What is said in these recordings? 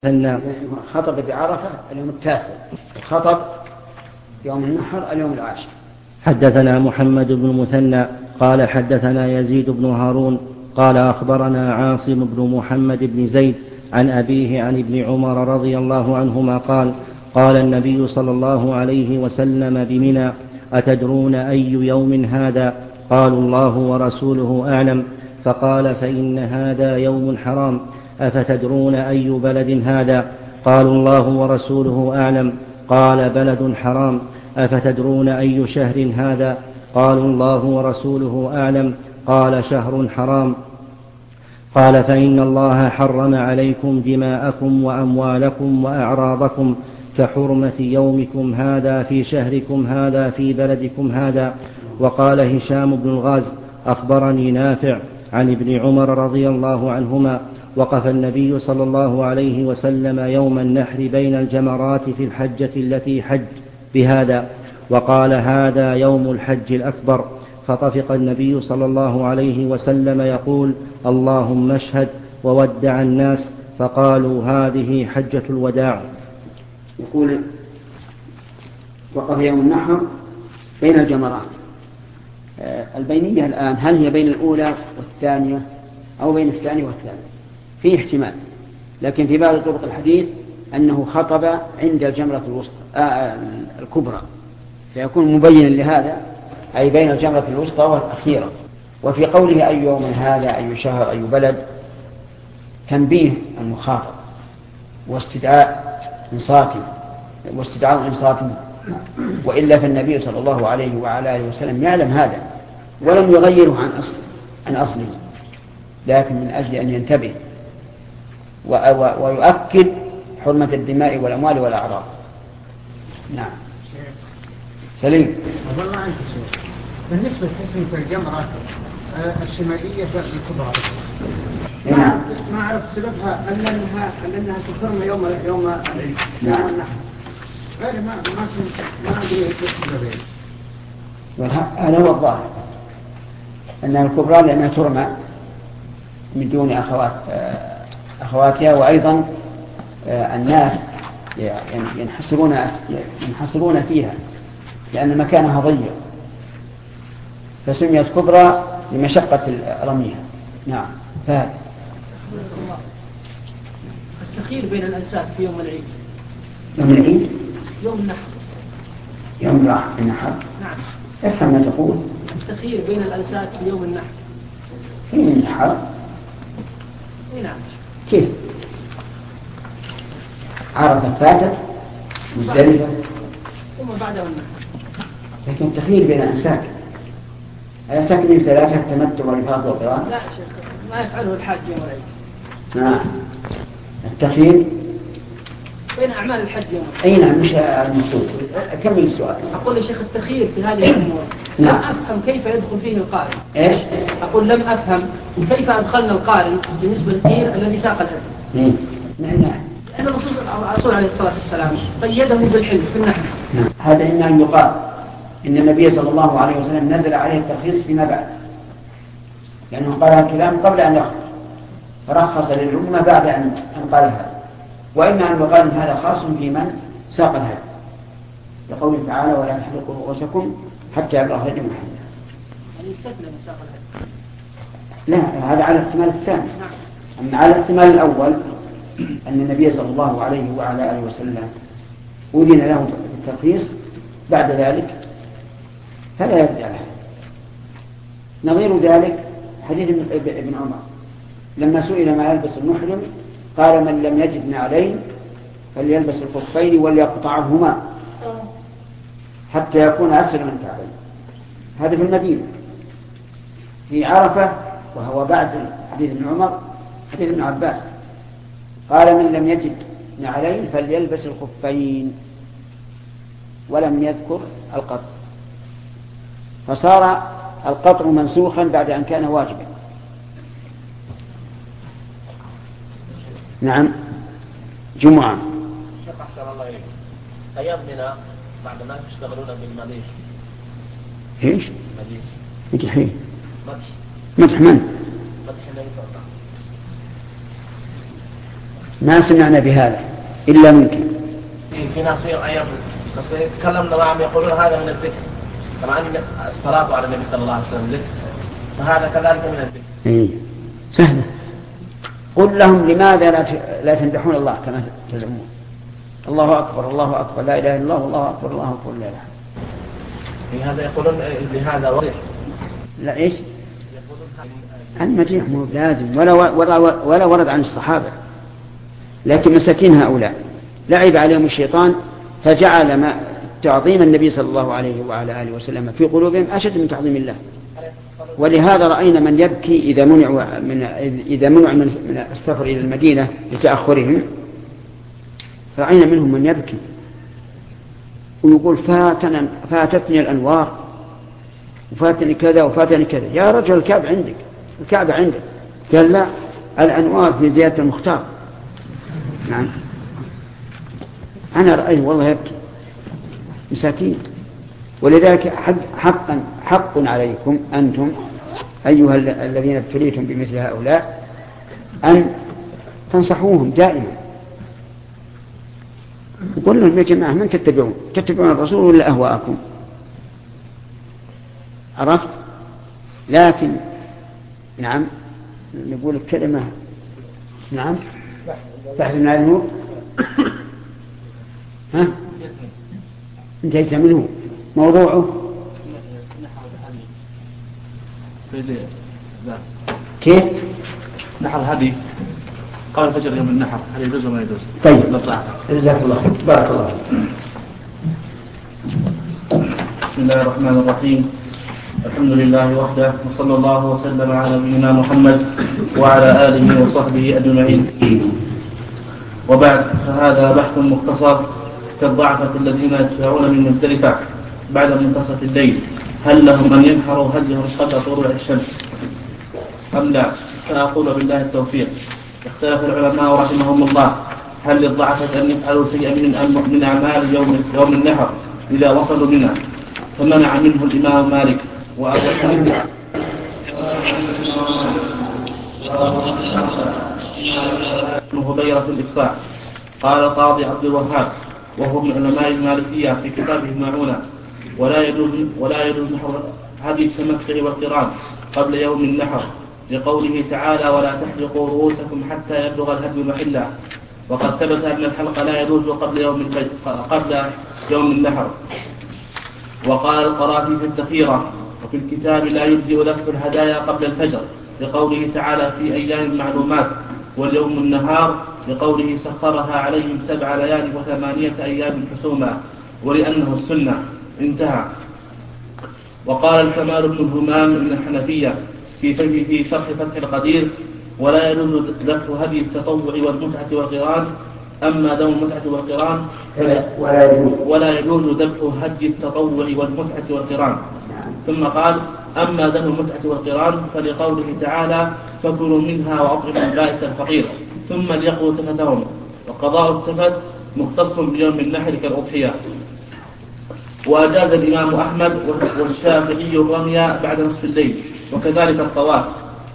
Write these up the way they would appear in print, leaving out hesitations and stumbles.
خطب بعرفة اليوم التاسع، خطب يوم النحر اليوم العاشر. حدثنا محمد بن المثنى قال حدثنا يزيد بن هارون قال أخبرنا عاصم بن محمد بن زيد عن أبيه عن ابن عمر رضي الله عنهما قال قال النبي صلى الله عليه وسلم بمنى أتدرون أي يوم هذا؟ قالوا الله ورسوله أعلم. فقال فإن هذا يوم حرام. أفتدرون أي بلد هذا؟ قالوا الله ورسوله أعلم. قال بلد حرام. أفتدرون أي شهر هذا؟ قالوا الله ورسوله أعلم. قال شهر حرام. قال فإن الله حرم عليكم دماءكم وأموالكم وأعراضكم كحرمة يومكم هذا في شهركم هذا في بلدكم هذا. وقال هشام بن الغاز أخبرني نافع عن ابن عمر رضي الله عنهما وقف النبي صلى الله عليه وسلم يوم النحر بين الجمرات في الحجة التي حج بهذا، وقال هذا يوم الحج الأكبر. فطفق النبي صلى الله عليه وسلم يقول اللهم اشهد، وودع الناس فقالوا هذه حجة الوداع. يقول وقف يوم النحر بين الجمرات. البينية الآن هل هي بين الأولى والثانية أو بين الثانية والثالثة؟ فيه احتمال، لكن في بعض طرق الحديث أنه خطب عند الجمرة الكبرى، فيكون مبينا لهذا أي بين الجمرة الوسطى والأخيرة. وفي قوله أي يوم هذا أي شهر أي بلد تنبيه المخاطب واستدعاء إنصاته، وإلا فالنبي صلى الله عليه وعلى آله وسلم يعلم هذا ولم يغيره عن أصله، لكن من أجل أن ينتبه ويؤكد حرمة الدماء والأموال والأعراض. نعم. سليم. والله أنت سؤال بالنسبة لتسمية الجمرة الشمالية الكبرى ما أعرف سببها أنها تحرم يوم النحر. غير ما أدري السببين. هذا هو الظاهر أنها الكبرى لأنها ترمى من دون أخواتها، وأيضا الناس ينحصرون فيها لأن مكانها ضيق، فسميت كبرى لمشقة رميها. نعم. فهذا التخيير بين الأنساب في يوم العيد. يوم العيد؟ يوم النحر. يوم النحر. نعم. افهم ما تقول. التخيير بين الأنساب في يوم النحر. في النحر؟ نعم. كيف؟ عرفة فاتت مزدلفة ثم بعد النحر. لكن التخيير بين الأنساك من ثلاثة التمتع والإفاضة والقران. لا شيخ، ما يفعله الحاج يوم العيد. نعم. التخيير بين أعمال الحج يوم العيد. أي نعم، مش المقصود. كمل السؤال. أقول يا شيخ التخيير في هذه الأمور لم أفهم كيف يدخل فيه القارن. إيش؟ أقول لم أفهم كيف أدخلنا القارن بالنسبة للخير الذي ساق الهدي. نعم. أن الرسول عليه الصلاة والسلام قيده بالحلف في النحر. نعم. هذا إما أن يقال إن النبي صلى الله عليه وسلم نزل عليه الترخيص فيما بعد، لأنه قال الكلام قبل أن يخرج فرخص للأمة بعد أن قال هذا. وإما أن يقال إن هذا خاص في من ساق الهدي، لقوله تعالى ولا تحلقوا رؤوسكم حتى يبلغ الهدي محله. يعني يستثنى من ساق الهدي. لا، هذا على الاحتمال الثاني. أما على الاحتمال الأول أن النبي صلى الله عليه وعلى آله وسلم أذن له بالترخيص بعد ذلك فلا يرجع له. نظير ذلك حديث ابن عمر لما سئل ما يلبس المحرم قال من لم يجد نعلين فليلبس الخفين وليقطعهما حتى يكون أسفل من كعبين. هذا في المدينة. في عرفة وهو بعد حديث ابن عمر حديث ابن عباس قال من لم يجد نعلين فليلبس الخفين ولم يذكر القطع، فصار القطع منسوخا بعد أن كان واجبا. نعم. جمعة. أحسن الله إليك. أيام منى بعد ما يشتغلون بالمديح. إيش؟ مديح. مدح من؟ مدح النبي صلى الله عليه وسلم. ما سمعنا بهذا إلا ممكن. في ناصير أيام تكلمنا معهم يقولون هذا من الذكر، كما أن الصلاة على النبي صلى الله عليه وسلم ذكر، فهذا كذلك من الذكر. إيه سهلة. قل لهم لماذا لا تمدحون الله كما تزعمون؟ الله أكبر الله أكبر لا إله إلا الله والله أكبر الله أكبر لا إله. في هذا يقولون بهذا وضيح. لا إيش؟ المديح مو لازم ولا ورد عن الصحابة، لكن مساكين هؤلاء لعب عليهم الشيطان فجعل ما تعظيم النبي صلى الله عليه وعلى آله وسلم في قلوبهم أشد من تعظيم الله. ولهذا رأينا من يبكي إذا منع من السفر إلى المدينة لتأخرهم، رأينا منهم من يبكي ويقول فاتتني الأنوار وفاتني كذا وفاتني كذا. يا رجل الكعبة عندك. قال لا، الأنوار في زيادة المختار. نعم أنا رأيت والله يبكي مساكين. ولذلك حق عليكم أنتم أيها الذين ابتليتم بمثل هؤلاء أن تنصحوهم دائما. يقول لهم يا جماعة من تتبعون الرسول ولا أهواءكم؟ عرفت؟ لكن نعم نقول الكلمة نعم بحث من النور. ها انتهيت منه موضوعه كيف نحر الهدي قال الفجر يوم النحر، هل يجوز ولا يجوز؟ طيب جزاك الله خير بارك الله فيك. بسم الله الرحمن الرحيم، الحمد لله وحده وصلى الله وسلم على نبينا محمد وعلى آله وصحبه أجمعين. وبعد، فهذا بحث مختصر كالضعفة الذين يدفعون من مزدلفة بعد منتصف الليل، هل لهم أن ينحروا هديهم قبل طلوع الشمس أم لا؟ فأقول بالله التوفيق. اختلف العلماء رحمهم الله هل للضعفة أن يفعلوا شيئا من أعمال يوم النحر إذا وصلوا منها، فمنع منه الإمام مالك وأبو حنيفة هبيرة الإفصاح. قال القاضي عبد الوهاب وهو من علماء المالكية في كتابه المعونة ولا يجوز نحر هدي التمتع والقران قبل يوم النحر، لقوله تعالى ولا تحلقوا رؤوسكم حتى يبلغ الهدي محله، وقد ثبت أن الحلق لا يجوز قبل يوم النحر. وقال القرافي في الذخيرة وفي الكتاب لا يجزئ لف الهدايا قبل الفجر، لقوله تعالى في أيام معلومات، واليوم النهار لقوله سخرها عليهم 7 ليال و8 أيام حسوما، ولأنه السنة. انتهى. وقال الكمال بن الهمام من الحنفية في شرح فتح القدير ولا يجوز ذبح هدي التطوع والمتعة والقران، أما دم المتعة والقران ولا يجوز ذبح هدي التطوع والمتعة والقران. ثم قال أما دم المتعة والقران فلقوله تعالى فكلوا منها وأطعموا البائس الفقير ثم ليقضوا تفتهم، وقضاء التفت مختص بيوم النحر كالأضحية. وأجاز الإمام أحمد والشافعي الرمي بعد نصف الليل، وكذلك الطواف.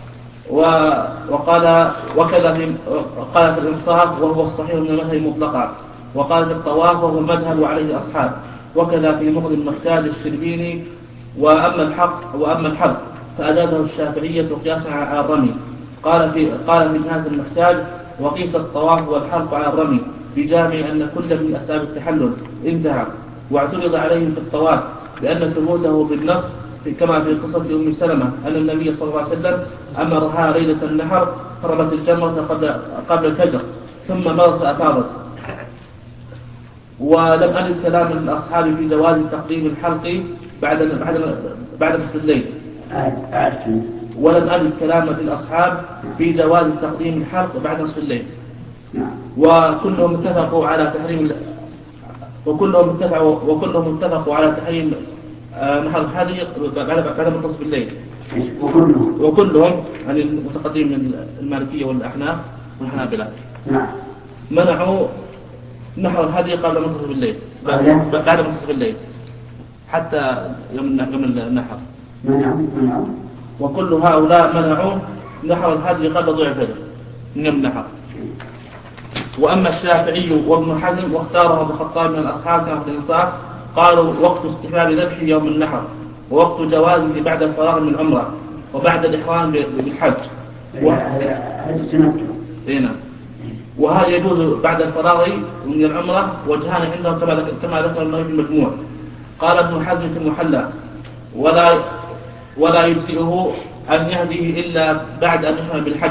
وقال في الإنصاف وهو الصحيح من المذهب مطلقا، وقال في الطواف وهو المذهب عليه الأصحاب، وكذا في مغني المحتاج الشربيني. وأما الحق فأجازه الشافعية قياسا على الرمي. قال في نهاية المحتاج وقيس الطواف والحلق على الرمي بجامع أن كل من أسباب التحلل. انتهى. واعترض عليهم في الطواف لأن ثبوته بالنص كما في قصة أم سلمة أن النبي صلى الله عليه وسلم أمرها ليلة النحر فرمت الجمرة قبل الفجر ثم مرت فأفاضت. ولم أجد كلام الأصحاب في جواز تقديم الحلق بعد نصف الليل. ولم أجد كلام للأصحاب في جواز تقديم الحلق بعد نصف الليل. وكلهم اتفقوا على تحريم نحر الهدي بعد منتصف الليل. وكلهم يعني المتقدمين من المالكية والأحناف والحنابلة منعوا نحر الهدي قبل منتصف الليل بعد منتصف الليل حتى يوم النحر. وكل هؤلاء منعوا نحر الهدي قبل طلوع الفجر من يوم النحر. وأما الشافعي وابن حزم واختاره ابن الخطاب من الأصحاب كما في الإنصاف قالوا وقت استحباب ذبح يوم النحر، ووقت جوازه بعد الفراغ من العمرة وبعد الإحرام بالحج. وهذا يجوز بعد الفراغ من العمرة وجهان عندهم كما ذكر النووي في المجموع. قال ابن حزم في المحلى ولا يجزئه أن يهديه إلا بعد أن يحرم بالحج،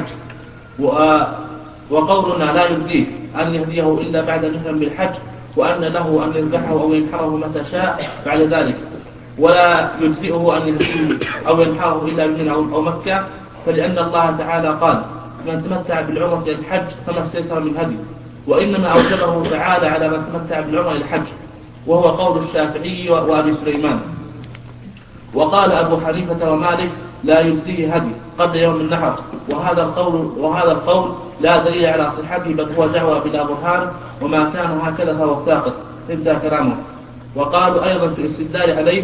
وقولنا لا يجزيه أن يهديه إلا بعد أن يحرم بالحج، وأن له أن يذبحه أو ينحره متى شاء بعد ذلك، ولا يجزئه أن يهديه أو ينحره إلا بمنى أو مكة، فلأن الله تعالى قال من تمتع بالعمرة إلى الحج فما استيسر من هدي، وإنما أوجبه تعالى على من تمتع بالعمرة إلى الحج، وهو قول الشافعي وأبي سليمان. وقال أبو حنيفة ومالك لا يجزيه هدي قبل يوم النحر، وهذا القول لا دليل على صحته بل هو دعوى بلا برهان، وما كان هكذا فهو ساقط، انتهى كلامه. وقالوا أيضا في الاستدلال عليه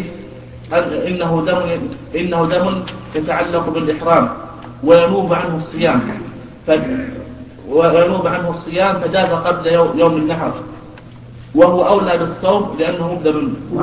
إنه دم يتعلق بالإحرام وينوب عنه الصيام فجاز قبل يوم النحر، وهو أولى بالصوم لأنه مبدأ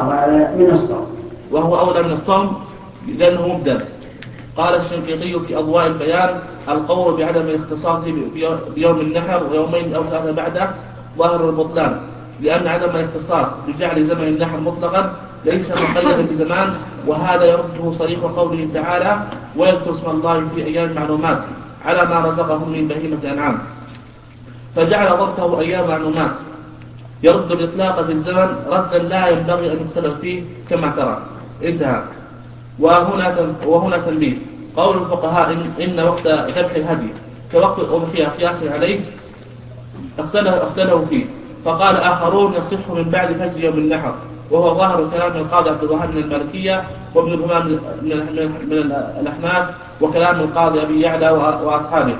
مبدأ. قال الشنقيطي في أضواء البيان القول بعدم الاختصاص بيوم النحر ويومين أو ثلاثة بعده ظاهر البطلان، لأن عدم الاختصاص بجعل زمن النحر مطلقا ليس مقيدا بزمان، وهذا يرده صريح قوله تعالى ويذكر اسم الله في أيام معلومات على ما رزقهم من بهيمة أنعام، فجعل ضبطه أيام معلومات يرد الإطلاق في الزمن ردا لا ينبغي أن يختلف فيه كما ترى، انتهى. وهنا تنبيه، قول الفقهاء إن وقت ذبح الهدي كوقت الأضحية قياسا عليه اختلفوا فيه، فقال آخرون يصح من بعد فجر يوم النحر، وهو ظاهر كلام القاضي عبد الوهاب من المالكية وابن الهمام من الأحناف وكلام القاضي أبي يعلى وأصحابه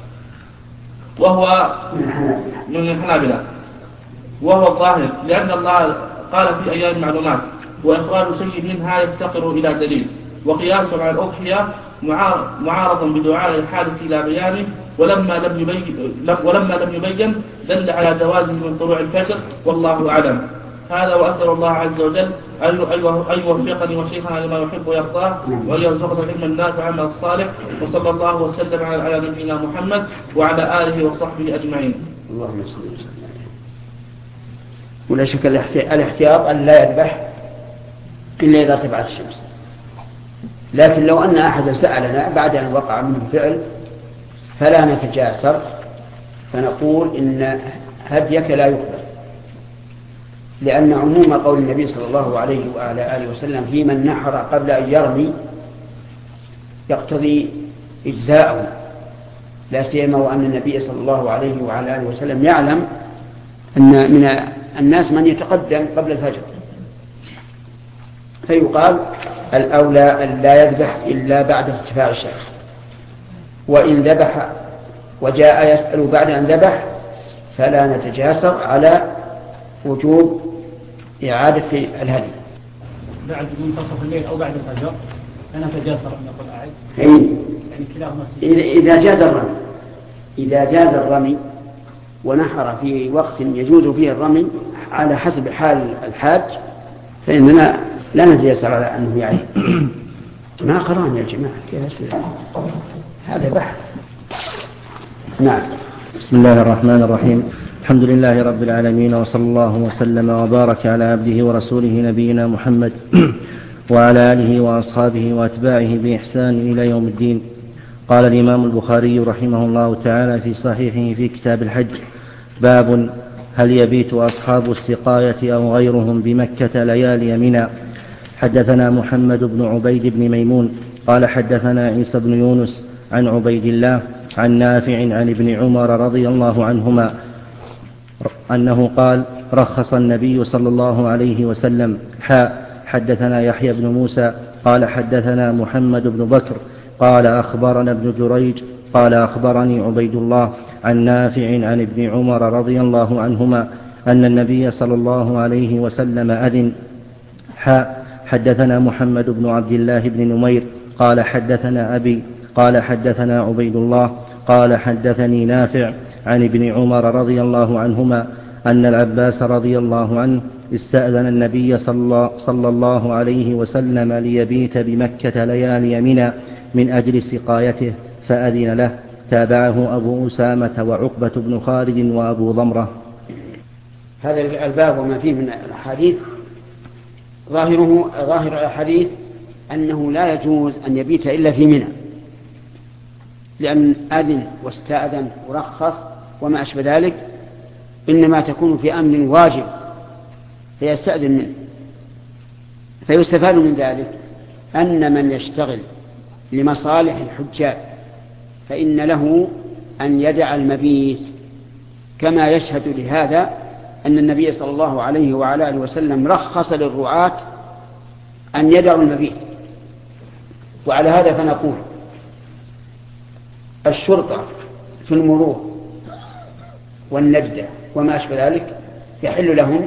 وهو من الحنابلة، وهو الظاهر لأن الله قال في أيام معلومات، وإخراج شيء منها يفتقر إلى دليل، وقياس على الأضحية معارض بدعاء الحادث إلى بيانه، ولما لم يبين دل على جوازه من طلوع الفجر، والله أعلم. هذا وأسأل الله عز وجل أن يوفقني وشيخنا لما يحب ويرضاه، وأن يرزقنا العلم النافع والعمل الصالح، وصلى الله وسلم على نبينا محمد وعلى آله وصحبه أجمعين. اللهم صل وسلم. ولا شك الاحتياط أن لا يذبح إلا إذا ارتفعت الشمس، لكن لو أن أحدا سألنا بعد أن وقع منه فعل فلا نتجاسر فنقول إن هديك لا يقبل، لأن عموم قول النبي صلى الله عليه وعلى آله وسلم في من نحر قبل أن يرمي يقتضي إجزاءه، لا سيما وأن النبي صلى الله عليه وعلى آله وسلم يعلم أن من الناس من يتقدم قبل الفجر، فيقال الأولى أن لا يذبح إلا بعد ارتفاع الشمس، وإن ذبح وجاء يسأل بعد أن ذبح فلا نتجاسر على وجوب إعادة الهدي بعد منتصف الليل أو بعد الفجر، لا نتجاسر أن نقول أعيد يعني كلاهما إذا جاز الرمي ونحر في وقت يجوز فيه الرمي على حسب حال الحاج فإننا لا نتجاسر على أنه يعيد. ما قرأنا يا جماعة هذا بحث. نعم. بسم الله الرحمن الرحيم، الحمد لله رب العالمين، وصلى الله وسلم وبارك على عبده ورسوله نبينا محمد وعلى آله وأصحابه وأتباعه بإحسان إلى يوم الدين. قال الإمام البخاري رحمه الله تعالى في صحيحه في كتاب الحج: باب هل يبيت أصحاب السقاية أو غيرهم بمكة ليالي منى. حدثنا محمد بن عبيد بن ميمون قال حدثنا عيسى بن يونس عن عبيد الله عن نافع عن ابن عمر رضي الله عنهما أنه قال: رخص النبي صلى الله عليه وسلم. حدثنا يحيى بن موسى قال حدثنا محمد بن بكر قال أخبرنا ابن جريج قال أخبرني عبيد الله عن نافع عن ابن عمر رضي الله عنهما أن النبي صلى الله عليه وسلم أذن. حدثنا محمد بن عبد الله بن نمير قال حدثنا أبي قال حدثنا عبيد الله قال حدثني نافع عن ابن عمر رضي الله عنهما أن العباس رضي الله عنه استأذن النبي صلى الله عليه وسلم ليبيت بمكة ليالي منى من أجل سقايته فأذن له. تابعه أبو أسامة وعقبة بن خالد وأبو ضمرة. هذا الباب وما فيه من الحديث ظاهر الحديث أنه لا يجوز أن يبيت إلا في منى، لأن أذن واستأذن ورخص وما أشبه ذلك إنما تكون في أمر واجب فيستأذن منه. فيستفاد من ذلك أن من يشتغل لمصالح الحجاج فإن له أن يدع المبيت، كما يشهد لهذا أن النبي صلى الله عليه وعلى آله وسلم رخص للرعاة أن يدعوا المبيت. وعلى هذا فنقول الشرطة في المرور والنجدة وما أشبه ذلك يحل لهم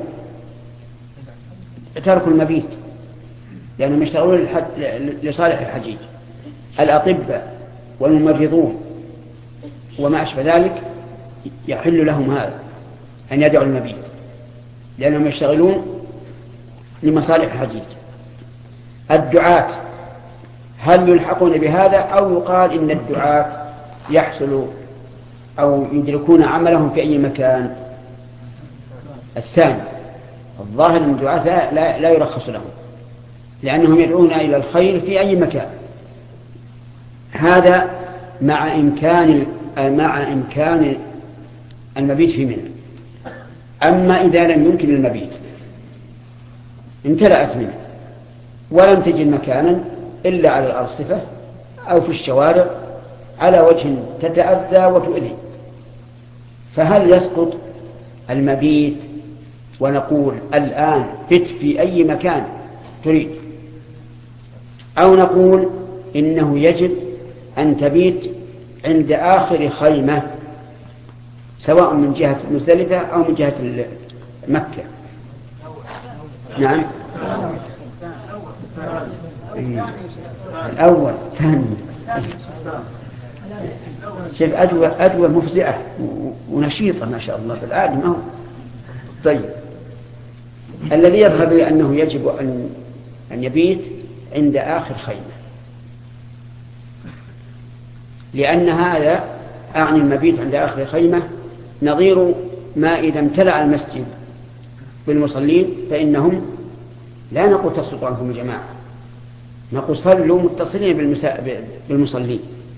ترك المبيت لأنهم يشتغلون لصالح الحجيج. الأطباء والممرضون وما أشبه ذلك يحل لهم هذا أن يدعوا المبيت لأنهم يشتغلون لمصالح الحجيج. الدعاة هل يلحقون بهذا أو يقال إن الدعاة يحصل أو يدركون عملهم في أي مكان؟ الثاني. الظاهر أن الدعاة لا يرخص لهم لأنهم يدعون إلى الخير في أي مكان. هذا مع إمكان المبيت في منى. أما إذا لم يمكن المبيت امتلأت منى ولم تجد مكانا إلا على الأرصفة أو في الشوارع على وجه تتأذى وتؤذي، فهل يسقط المبيت ونقول الآن بت في أي مكان تريد، أو نقول إنه يجب أن تبيت عند آخر خيمة سواء من جهة مزدلفة أو من جهة مكة؟ نعم الأول ثاني. شوف أدوى مفزعة ونشيطة ما شاء الله بالعالم. طيب الذي يظهر لي أنه يجب أن يبيت عند آخر خيمة، لأن هذا أعني المبيت عند آخر خيمة نظير ما إذا امتلأ المسجد بالمصلين فإنهم لا نقول تسقط عنهم الجماعة، نقول صلوا متصلين بالمصلين.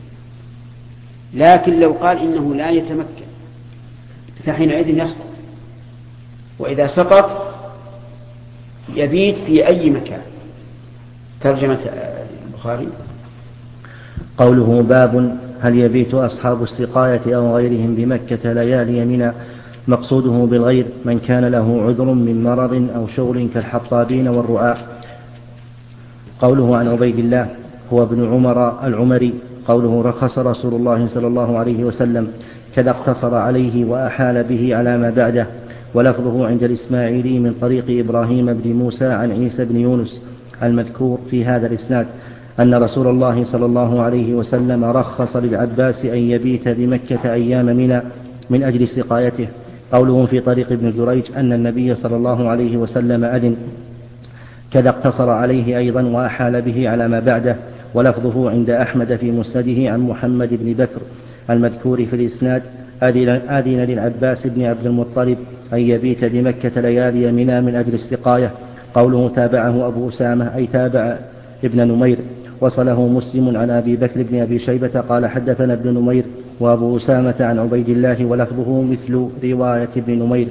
لكن لو قال إنه لا يتمكن فحينئذ يسقط، وإذا سقط يبيت في أي مكان. ترجمة البخاري. قوله باب هل يبيت أصحاب السقاية أو غيرهم بمكة ليالي منى؟ مقصوده بالغير من كان له عذر من مرض أو شغل كالحطابين والرعاة. قوله عن عبيد الله هو ابن عمر العمري. قوله رخص رسول الله صلى الله عليه وسلم كذا اقتصر عليه وأحال به على ما بعده. ولفظه عند الإسماعيلي من طريق إبراهيم بن موسى عن عيسى بن يونس المذكور في هذا الإسناد أن رسول الله صلى الله عليه وسلم رخص للعباس أن يبيت بمكة أيام منى من أجل سقايته. قوله في طريق ابن جريج أن النبي صلى الله عليه وسلم أذن كذا اقتصر عليه أيضا وأحال به على ما بعده. ولفظه عند أحمد في مسنده عن محمد بن بكر المذكور في الإسناد أذن للعباس بن عبد المطلب أن يبيت بمكة ليالي منى من أجل السقاية. قوله تابعه أبو أسامة أي تابع ابن نمير. وصله مسلم عن أبي بكر بن أبي شيبة قال حدثنا ابن نمير وأبو أسامة عن عبيد الله ولفظه مثل رواية ابن نمير.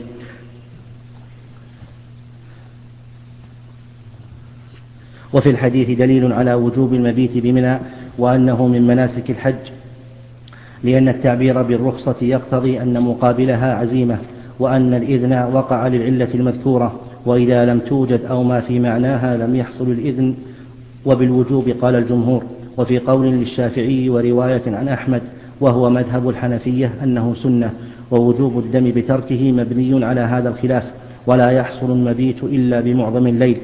وفي الحديث دليل على وجوب المبيت بمنى وأنه من مناسك الحج، لأن التعبير بالرخصة يقتضي أن مقابلها عزيمة، وأن الإذن وقع للعلة المذكورة، وإذا لم توجد أو ما في معناها لم يحصل الإذن. وبالوجوب قال الجمهور. وفي قول للشافعي ورواية عن أحمد وهو مذهب الحنفية أنه سنة، ووجوب الدم بتركه مبني على هذا الخلاف، ولا يحصل المبيت إلا بمعظم الليل.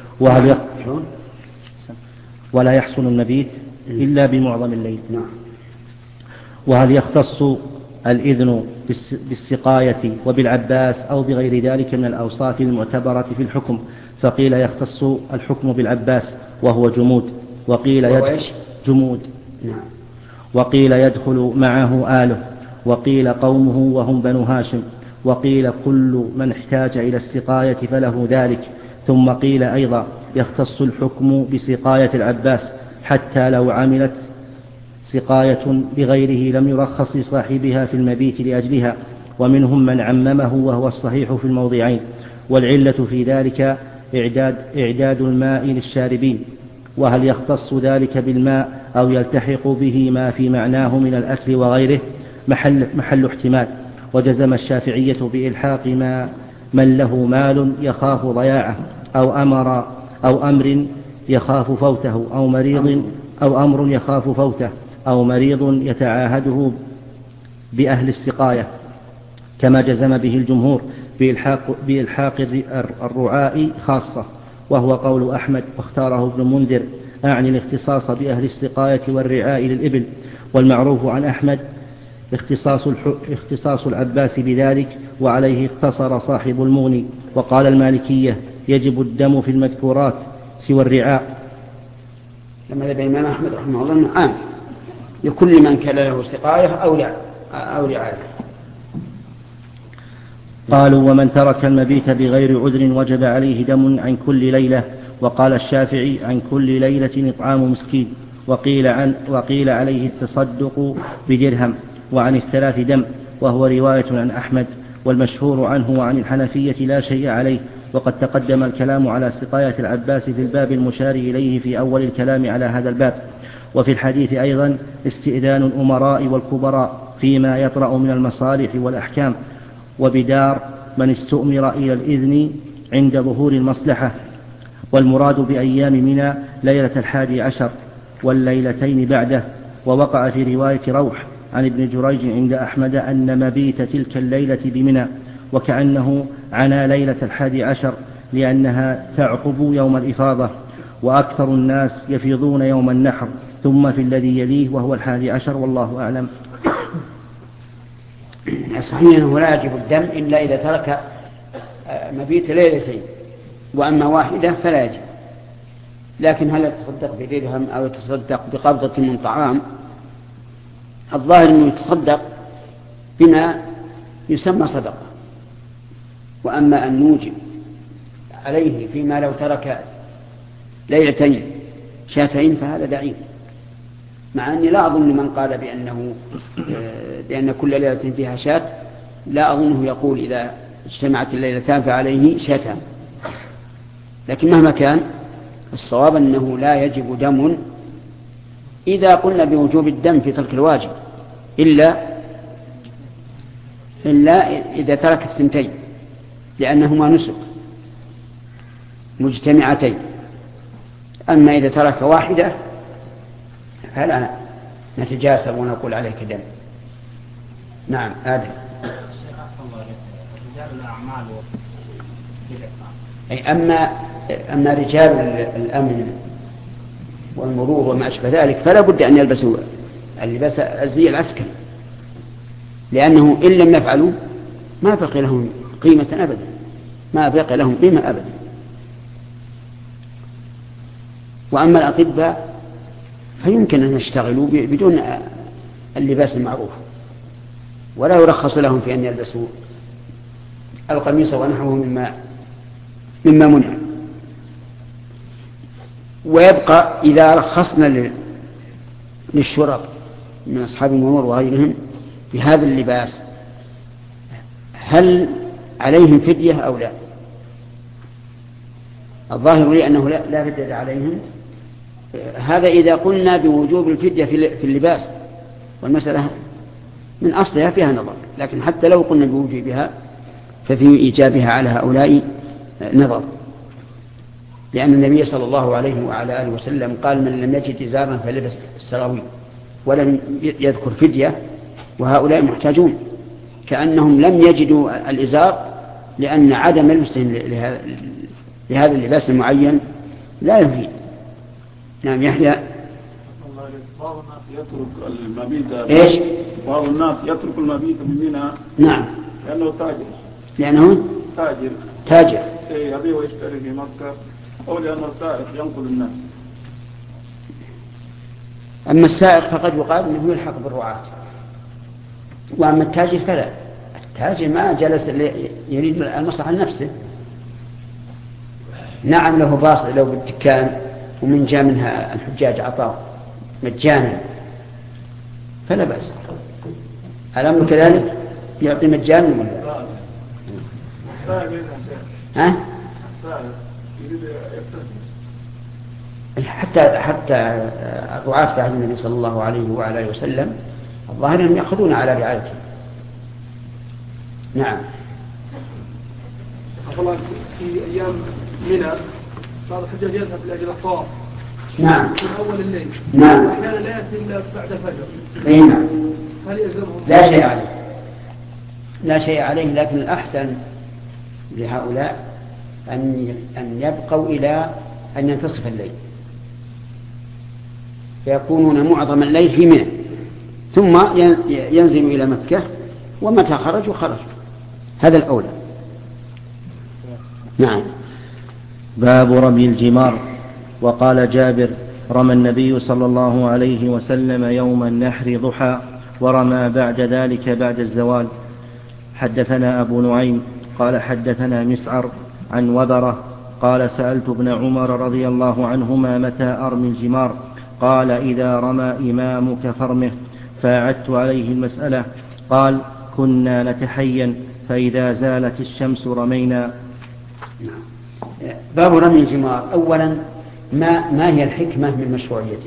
ولا يحصل المبيت إلا بمعظم الليل. وهل يختص الإذن بالسقاية وبالعباس أو بغير ذلك من الأوصاف المعتبرة في الحكم، فقيل يختص الحكم بالعباس وهو جمود، وقيل جمود، وقيل يدخل معه آله، وقيل قومه وهم بنو هاشم، وقيل كل من احتاج إلى السقاية فله ذلك، ثم قيل أيضا يختص الحكم بسقاية العباس حتى لو عملت سقاية بغيره لم يرخص لصاحبها في المبيت لأجلها، ومنهم من عممه وهو الصحيح في الموضعين، والعلة في ذلك إعداد الماء للشاربين، وهل يختص ذلك بالماء أو يلتحق به ما في معناه من الأكل وغيره محل احتمال. وجزم الشافعية بإلحاق من له مال يخاف ضياعه أو أمر يخاف فوته أو أمر يخاف فوته أو مريض يتعاهده بأهل السقاية، كما جزم به الجمهور بإلحاق الرعاء خاصة، وهو قول أحمد واختاره ابن منذر، أعني الاختصاص بأهل السقاية والرعاء للإبل، والمعروف عن أحمد اختصاص العباس بذلك، وعليه اقتصر صاحب المغني. وقال المالكية يجب الدم في المذكورات سوى الرعاء. لما ذهب الإمام أحمد رحمه الله عام لكل من كان له سقاية أو رعاية. قالوا ومن ترك المبيت بغير عذر وجب عليه دم عن كل ليلة. وقال الشافعي عن كل ليلة إطعام مسكين. وقيل عليه التصدق بدرهم، وعن الثلاث دم، وهو رواية عن أحمد، والمشهور عنه وعن الحنفية لا شيء عليه. وقد تقدم الكلام على سقاية العباس في الباب المشار إليه في أول الكلام على هذا الباب. وفي الحديث أيضا استئذان الأمراء والكبراء فيما يطرأ من المصالح والأحكام، وبدار من استؤمر إلى الإذن عند ظهور المصلحة. والمراد بأيام منى ليلة 11 والليلتين بعده. ووقع في رواية روح عن ابن جريج عند أحمد أن مبيت تلك الليلة بمنى، وكأنه عنا ليلة 11 لأنها تعقب يوم الإفاضة، وأكثر الناس يفيضون يوم النحر، ثم في الذي يليه وهو 11، والله أعلم. صحيح أنه لا يجب الدم إلا إذا ترك مبيت ليلتين، وأما واحدة فلا يجب. لكن هل يتصدق بدرهم أو يتصدق بقبضة من طعام؟ الظاهر أنه يتصدق بما يسمى صدقة. وأما أن نوجب عليه فيما لو ترك ليلتين شاتين فهذا بعيد، مع أني لا أظن من قال بأن كل ليلة فيها شات، لا أظنه يقول إذا اجتمعت الليلتان فعليه شاتان. لكن مهما كان الصواب أنه لا يجب دم إذا قلنا بوجوب الدم في ترك الواجب، إلا إذا ترك الثنتين لأنهما نسك مجتمعتين. أما إذا ترك واحدة فلا نتجاسر ونقول عليك دم. نعم آدم. أي أما رجال الأمن والمرور وما أشبه ذلك فلا بد أن يلبسوا اللباس الزي العسكري، لأنه إن لم يفعلوا ما بقي لهم قيمة أبدا، ما بقي لهم قيمة أبدا. وأما الأطباء فيمكن أن يشتغلوا بدون اللباس المعروف، ولا يرخص لهم في أن يلبسوا القميص ونحوه مما منع. ويبقى إذا رخصنا للشرط من أصحاب المرور وغيرهم بهذا اللباس هل عليهم فدية أو لا؟ الظاهر لي أنه لا فدية عليهم. هذا إذا قلنا بوجوب الفدية في اللباس، والمسألة من أصلها فيها نظر، لكن حتى لو قلنا بوجوبها ففي إيجابها على هؤلاء نظر، لأن النبي صلى الله عليه وعلى آله وسلم قال من لم يجد إزارا فلبس السراويل، ولم يذكر فدية، وهؤلاء محتاجون كأنهم لم يجدوا الإزار، لأن عدم لبسهم لهذا اللباس المعين لا يفيد. نعم يحيى. بعض الناس يترك المبيت. إيش؟ بعض الناس يترك المبيت بمنى. نعم. لأنه تاجر. لأنه تاجر. إيه يبيع ويشتري في مكة، أو لأنه سائق ينقل الناس. أما السائق فقد يقال أنه يلحق بالرعاة، وأما التاجر فلا. التاجر ما جلس يريد المصلحة لنفسه. نعم له باص له بالدكان ومن جاء منها الحجاج عطاه مجانا فلا بأس. الأمر كذلك يعطي مجانا ولا ها؟ حتى الرعاة في عهد النبي صلى الله عليه وعلى اله وسلم الظاهر انهم ياخذون على رعايته. نعم. أصلا في أيام منى بعض الحجاج يذهب لأجل الطواف. نعم. من أول الليل. نعم. وأحيانا لا يأتي إلا بعد الفجر. أي نعم. هل يلزمهم؟ لا شيء عليه. لا شيء عليه، لكن الأحسن لهؤلاء أن يبقوا إلى أن ينتصف الليل، فيكونون معظم الليل في منى، ثم ينزلوا إلى مكة، ومتى خرجوا هذا الأولى. نعم. باب رمي الجمار. وقال جابر: رمى النبي صلى الله عليه وسلم يوم النحر ضحى، ورمى بعد ذلك بعد الزوال. حدثنا أبو نعيم قال حدثنا مسعر عن وبرة قال: سألت ابن عمر رضي الله عنهما متى أرمي الجمار؟ قال: إذا رمى إمامك فرمه. فأعدت عليه المسألة. قال: كنا نتحين، فإذا زالت الشمس رمينا. باب رمي الجمار. أولا ما هي الحكمة من مشروعيته؟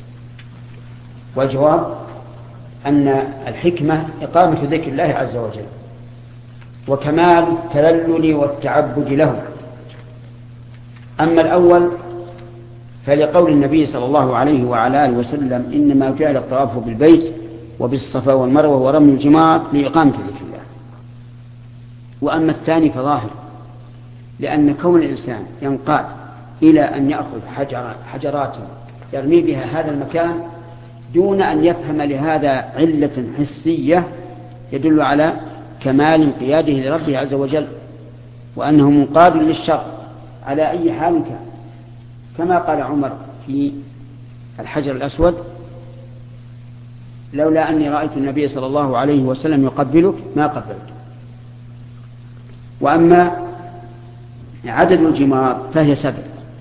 والجواب أن الحكمة إقامة ذكر الله عز وجل وكمال التذلل والتعبد له. أما الأول فلقول النبي صلى الله عليه وعلى آله وسلم: إنما جعل الطواف بالبيت وبالصفا والمروة ورمي الجمار لإقامة ذكر الله. وأما الثاني فظاهر، لأن كون الإنسان ينقاد إلى أن يأخذ حجرات يرمي بها هذا المكان دون أن يفهم لهذا علة حسية يدل على كمال انقياده لربه عز وجل، وأنه منقاد للشر على أي حال كان، كما قال عمر في الحجر الأسود: لولا أني رأيت النبي صلى الله عليه وسلم يقبلك ما قبلت. وأما عدد الجمار فهي 7،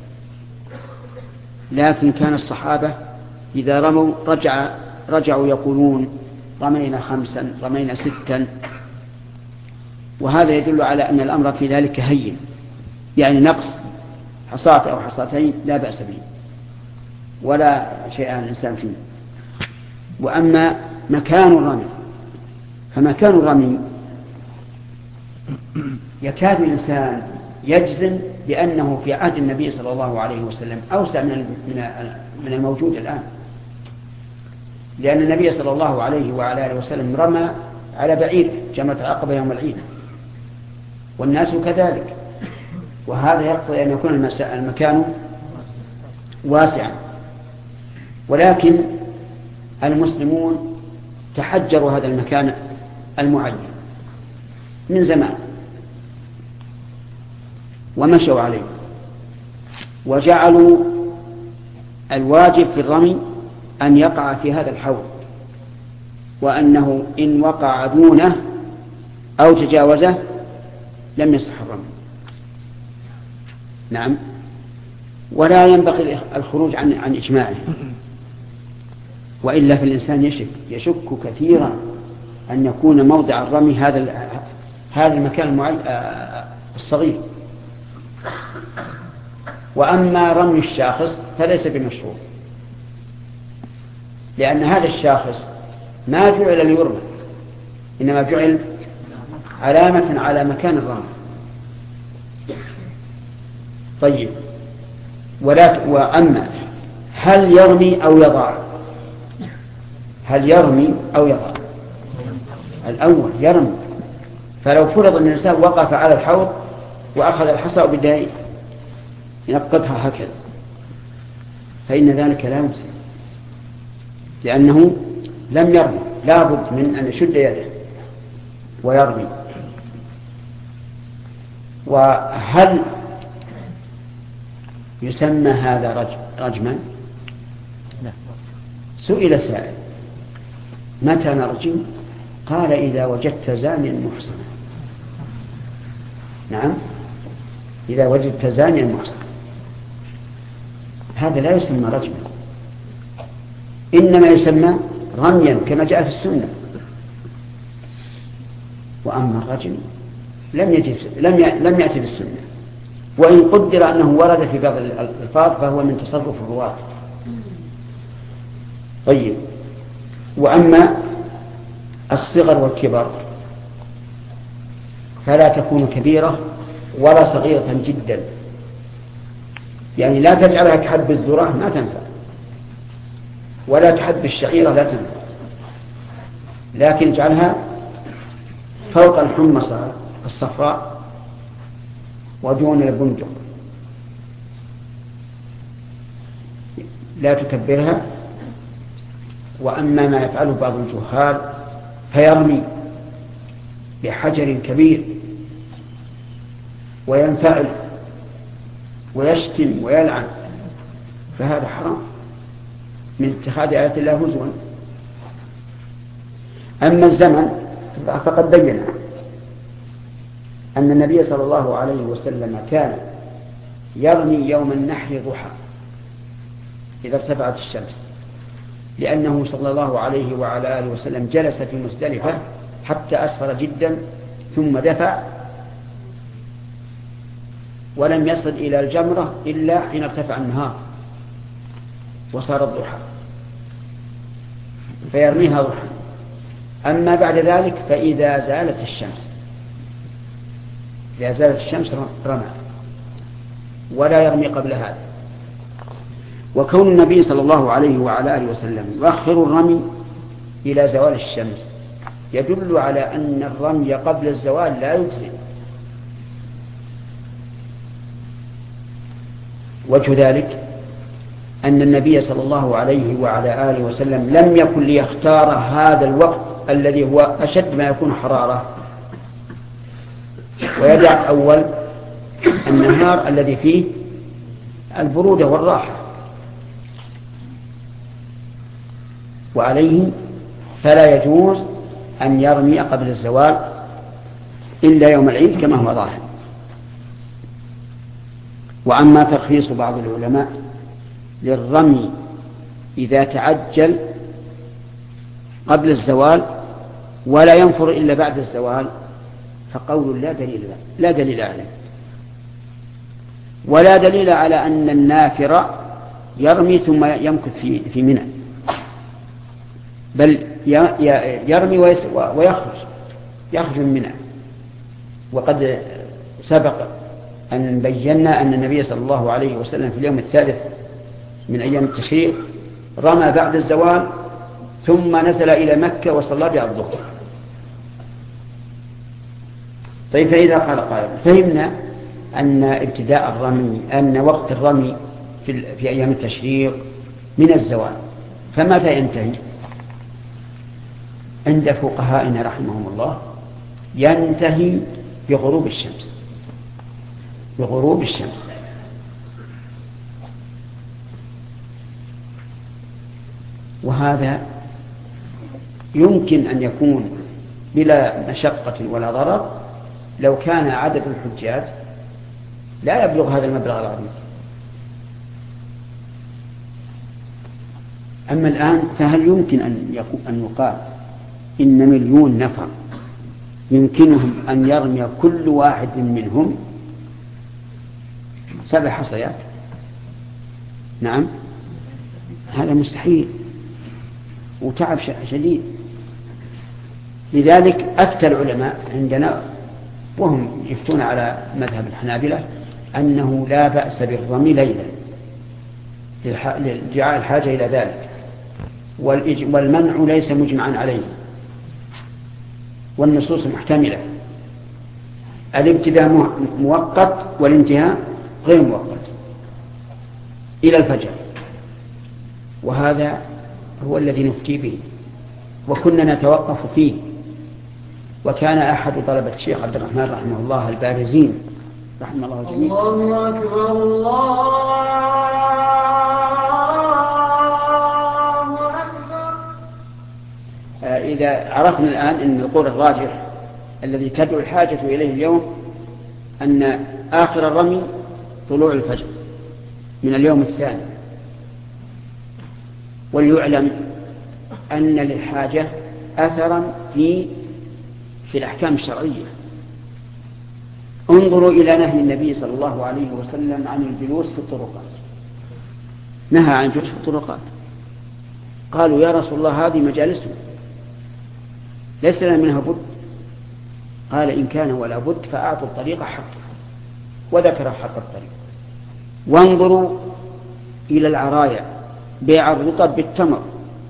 لكن كان الصحابة إذا رموا رجعوا يقولون: رمينا 5، رمينا 6. وهذا يدل على أن الأمر في ذلك هين، يعني نقص حصاة أو حصاتين لا بأس به ولا شيء عن الإنسان فيه. وأما مكان الرمي فمكان الرمي يكاد الإنسان يجزم بأنه في عهد النبي صلى الله عليه وسلم أوسع من الموجود الآن، لأن النبي صلى الله عليه وعلى آله وسلم رمى على بعير جمرة العقبة يوم العيد، والناس كذلك، وهذا يقتضي أن يكون المكان واسعا. ولكن المسلمون تحجروا هذا المكان المعين من زمان ومشوا عليه، وجعلوا الواجب في الرمي أن يقع في هذا الحوض، وأنه إن وقع دونه أو تجاوزه لم يصح الرمي. نعم. ولا ينبغي الخروج عن إجماعه، وإلا فالإنسان يشك كثيرا أن يكون موضع الرمي هذا المكان الصغير. وأما رمي الشاخص فليس بمشروع، لأن هذا الشاخص ما جعل ليرمى، إنما جعل علامة على مكان الرمي. طيب، وأما هل يرمي أو يضع؟ هل يرمي أو يضع؟ الأول يرمي. فلو فرض أن الإنسان وقف على الحوض وأخذ الحصى وبدأ ينقضها هكذا فإن ذلك لا يمسك، لأنه لم يرمي، لا بد من أن يشد يده ويرمي. وهل يسمى هذا رجما؟ لا. سئل سائل متى نرجم؟ قال إذا وجدت زانيا محصنا. نعم، إذا وجدت زانيا محصنا. هذا لا يسمى رجما، إنما يسمى رميا كما جاء في السنة. وأما الرجم لم يأتي بالسنة، وإن قدر أنه ورد في بعض الألفاظ فهو من تصرف الرواة. طيب، وأما الصغر والكبر فلا تكون كبيرة ولا صغيرة جدا، يعني لا تجعلها كحب الذرة ما تنفع، ولا كحب الشعيرة لا تنفع، لكن اجعلها فوق الحمصة الصفراء ودون البندق، لا تكبرها. وأما ما يفعله بعض الجهال فيرمي بحجر كبير وينفعل ويشتم ويلعن، فهذا حرام من اتخاذ آيات الله هزوا. أما الزمن فقد بين أن النبي صلى الله عليه وسلم كان يرمي يوم النحر ضحى إذا ارتفعت الشمس، لأنه صلى الله عليه وعلى آله وسلم جلس في مزدلفة حتى أسفر جدا ثم دفع ولم يصل إلى الجمرة إلا حين ارتفع النهار وصار الضحى، فيرميها ضحى. أما بعد ذلك فإذا زالت الشمس رمى، ولا يرمي قبل هذا. وكون النبي صلى الله عليه وعلى آله وسلم يؤخر الرمي إلى زوال الشمس يدل على أن الرمي قبل الزوال لا يجزي. وجه ذلك أن النبي صلى الله عليه وعلى آله وسلم لم يكن ليختار هذا الوقت الذي هو أشد ما يكون حرارة ويدع أول النهار الذي فيه البرودة والراحة، وعليه فلا يجوز أن يرمي قبل الزوال إلا يوم العيد كما هو ظاهر. وأما ترخيص بعض العلماء للرمي إذا تعجل قبل الزوال ولا ينفر إلا بعد الزوال فقول لا دليل عليه، ولا دليل على أن النافر يرمي ثم يمكث في منى، بل يرمي ويخرج من منى. وقد سبق أن بينا أن النبي صلى الله عليه وسلم في اليوم الثالث من أيام التشريق رمى بعد الزوال ثم نزل إلى مكة وصلى بها الظهر. طيب، فإذا قال قائل فهمنا أن ابتداء الرمي أن وقت الرمي في أيام التشريق من الزوال، فمتى ينتهي؟ عند فقهائنا رحمهم الله ينتهي بغروب الشمس. وهذا يمكن أن يكون بلا مشقة ولا ضرر لو كان عدد الحجاج لا يبلغ هذا المبلغ العظيم. أما الآن فهل يمكن أن يقال إن 1,000,000 نفر يمكنهم أن يرمي كل واحد منهم 7 حصيات؟ نعم، هذا مستحيل وتعب شديد. لذلك أفتى العلماء عندنا وهم يفتون على مذهب الحنابلة أنه لا بأس بالرمي ليلا لادعاء الحاجة إلى ذلك، والمنع ليس مجمعا عليه، والنصوص محتملة. الابتداء مؤقت والانتهاء غير مؤقت إلى الفجر، وهذا هو الذي نفتي به وكنا نتوقف فيه. وكان أحد طلبة الشيخ عبد الرحمن رحمه الله البارزين رحمه الله الجميع. الله أكبر الله أكبر. إذا عرفنا الآن أن القول الراجح الذي تدعو الحاجة إليه اليوم أن آخر الرمي طلوع الفجر من اليوم الثاني. وليعلم أن للحاجة أثرا في الأحكام الشرعية. انظروا إلى نهي النبي صلى الله عليه وسلم عن الجلوس في الطرقات. نهى عن الجلوس في الطرقات. قالوا يا رسول الله هذه مجالسنا ليس لنا منها بد. قال إن كان ولا بد فأعطوا الطريق حقه، وذكر حق الطريق. وانظروا إلى العرايا، بيع الرطب بالتمر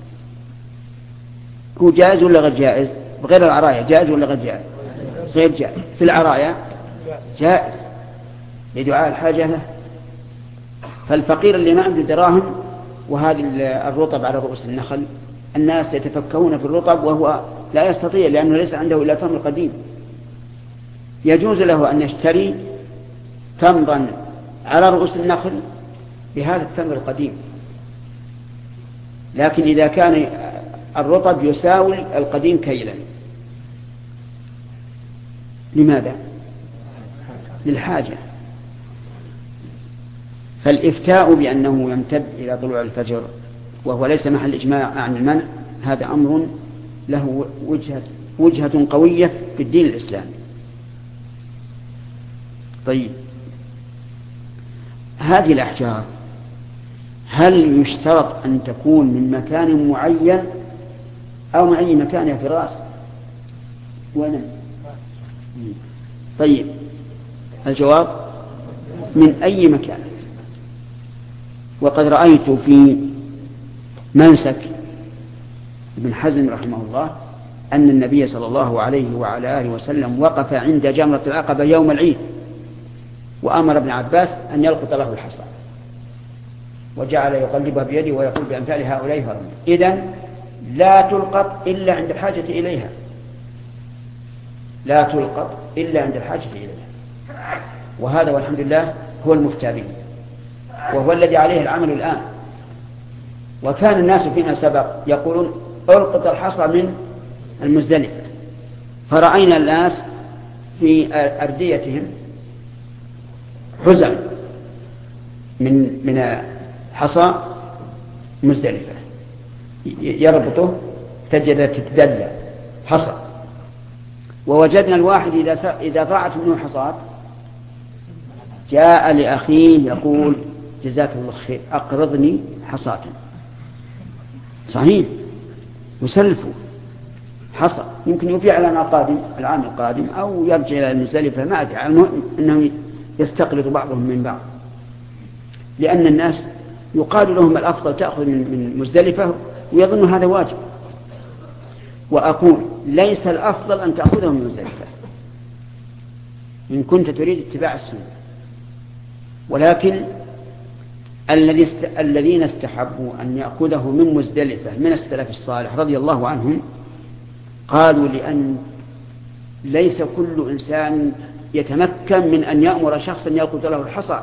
هو جائز ولا غير جائز؟ بغير العرايا جائز ولا غير جائز؟ غير جائز. في العرايا جائز لدعاء الحاجة له. فالفقير اللي ما عنده دراهم وهذه الرطب على رؤوس النخل، الناس يتفكهون في الرطب وهو لا يستطيع لأنه ليس عنده إلا تمر قديم، يجوز له أن يشتري تمرا على رؤوس النخل بهذا التمر القديم. لكن إذا كان الرطب يساوي القديم كيلا، لماذا؟ للحاجة. فالإفتاء بأنه يمتد إلى طلوع الفجر وهو ليس محل إجماع عن المنع، هذا أمر له وجهة قوية في الدين الإسلامي. طيب، هذه الأحجار هل يشترط أن تكون من مكان معين أو من أي مكان يا فراس؟ طيب، الجواب من أي مكان. وقد رأيت في منسك ابن حزم رحمه الله أن النبي صلى الله عليه وعلى آله وسلم وقف عند جمرة العقبة يوم العيد وأمر ابن عباس أن يلقط له الحصى، وجعل يقلبها بيده ويقول بأمثال هؤلاء فرمي. إذن لا تلقط إلا عند الحاجة إليها، لا تلقط إلا عند الحاجة إليها. وهذا والحمد لله هو المفتى به، وهو الذي عليه العمل الآن. وكان الناس فيما سبق يقولون ألقط الحصى من المزدلفة، فرأينا الناس في أرديتهم حزم من حصى مزدلفة يربطه تجد تتدلى حصى. ووجدنا الواحد إذا ضاعت منه حصات جاء لأخيه يقول جزاك الله خير أقرضني حصاة. صحيح، يسلفه حصى، يمكن يبيع لنا العام القادم أو يرجع إلى المزدلفة، ما أدري، أنه يستقلط بعضهم من بعض، لأن الناس يقال لهم الأفضل تأخذ من مزدلفة ويظن هذا واجب. وأقول ليس الأفضل أن تأخذه من مزدلفة إن كنت تريد اتباع السنة، ولكن الذين استحبوا أن يأخذه من مزدلفة من السلف الصالح رضي الله عنهم قالوا لأن ليس كل إنسان يتمكن من أن يأمر شخصا يلقط له الحصى،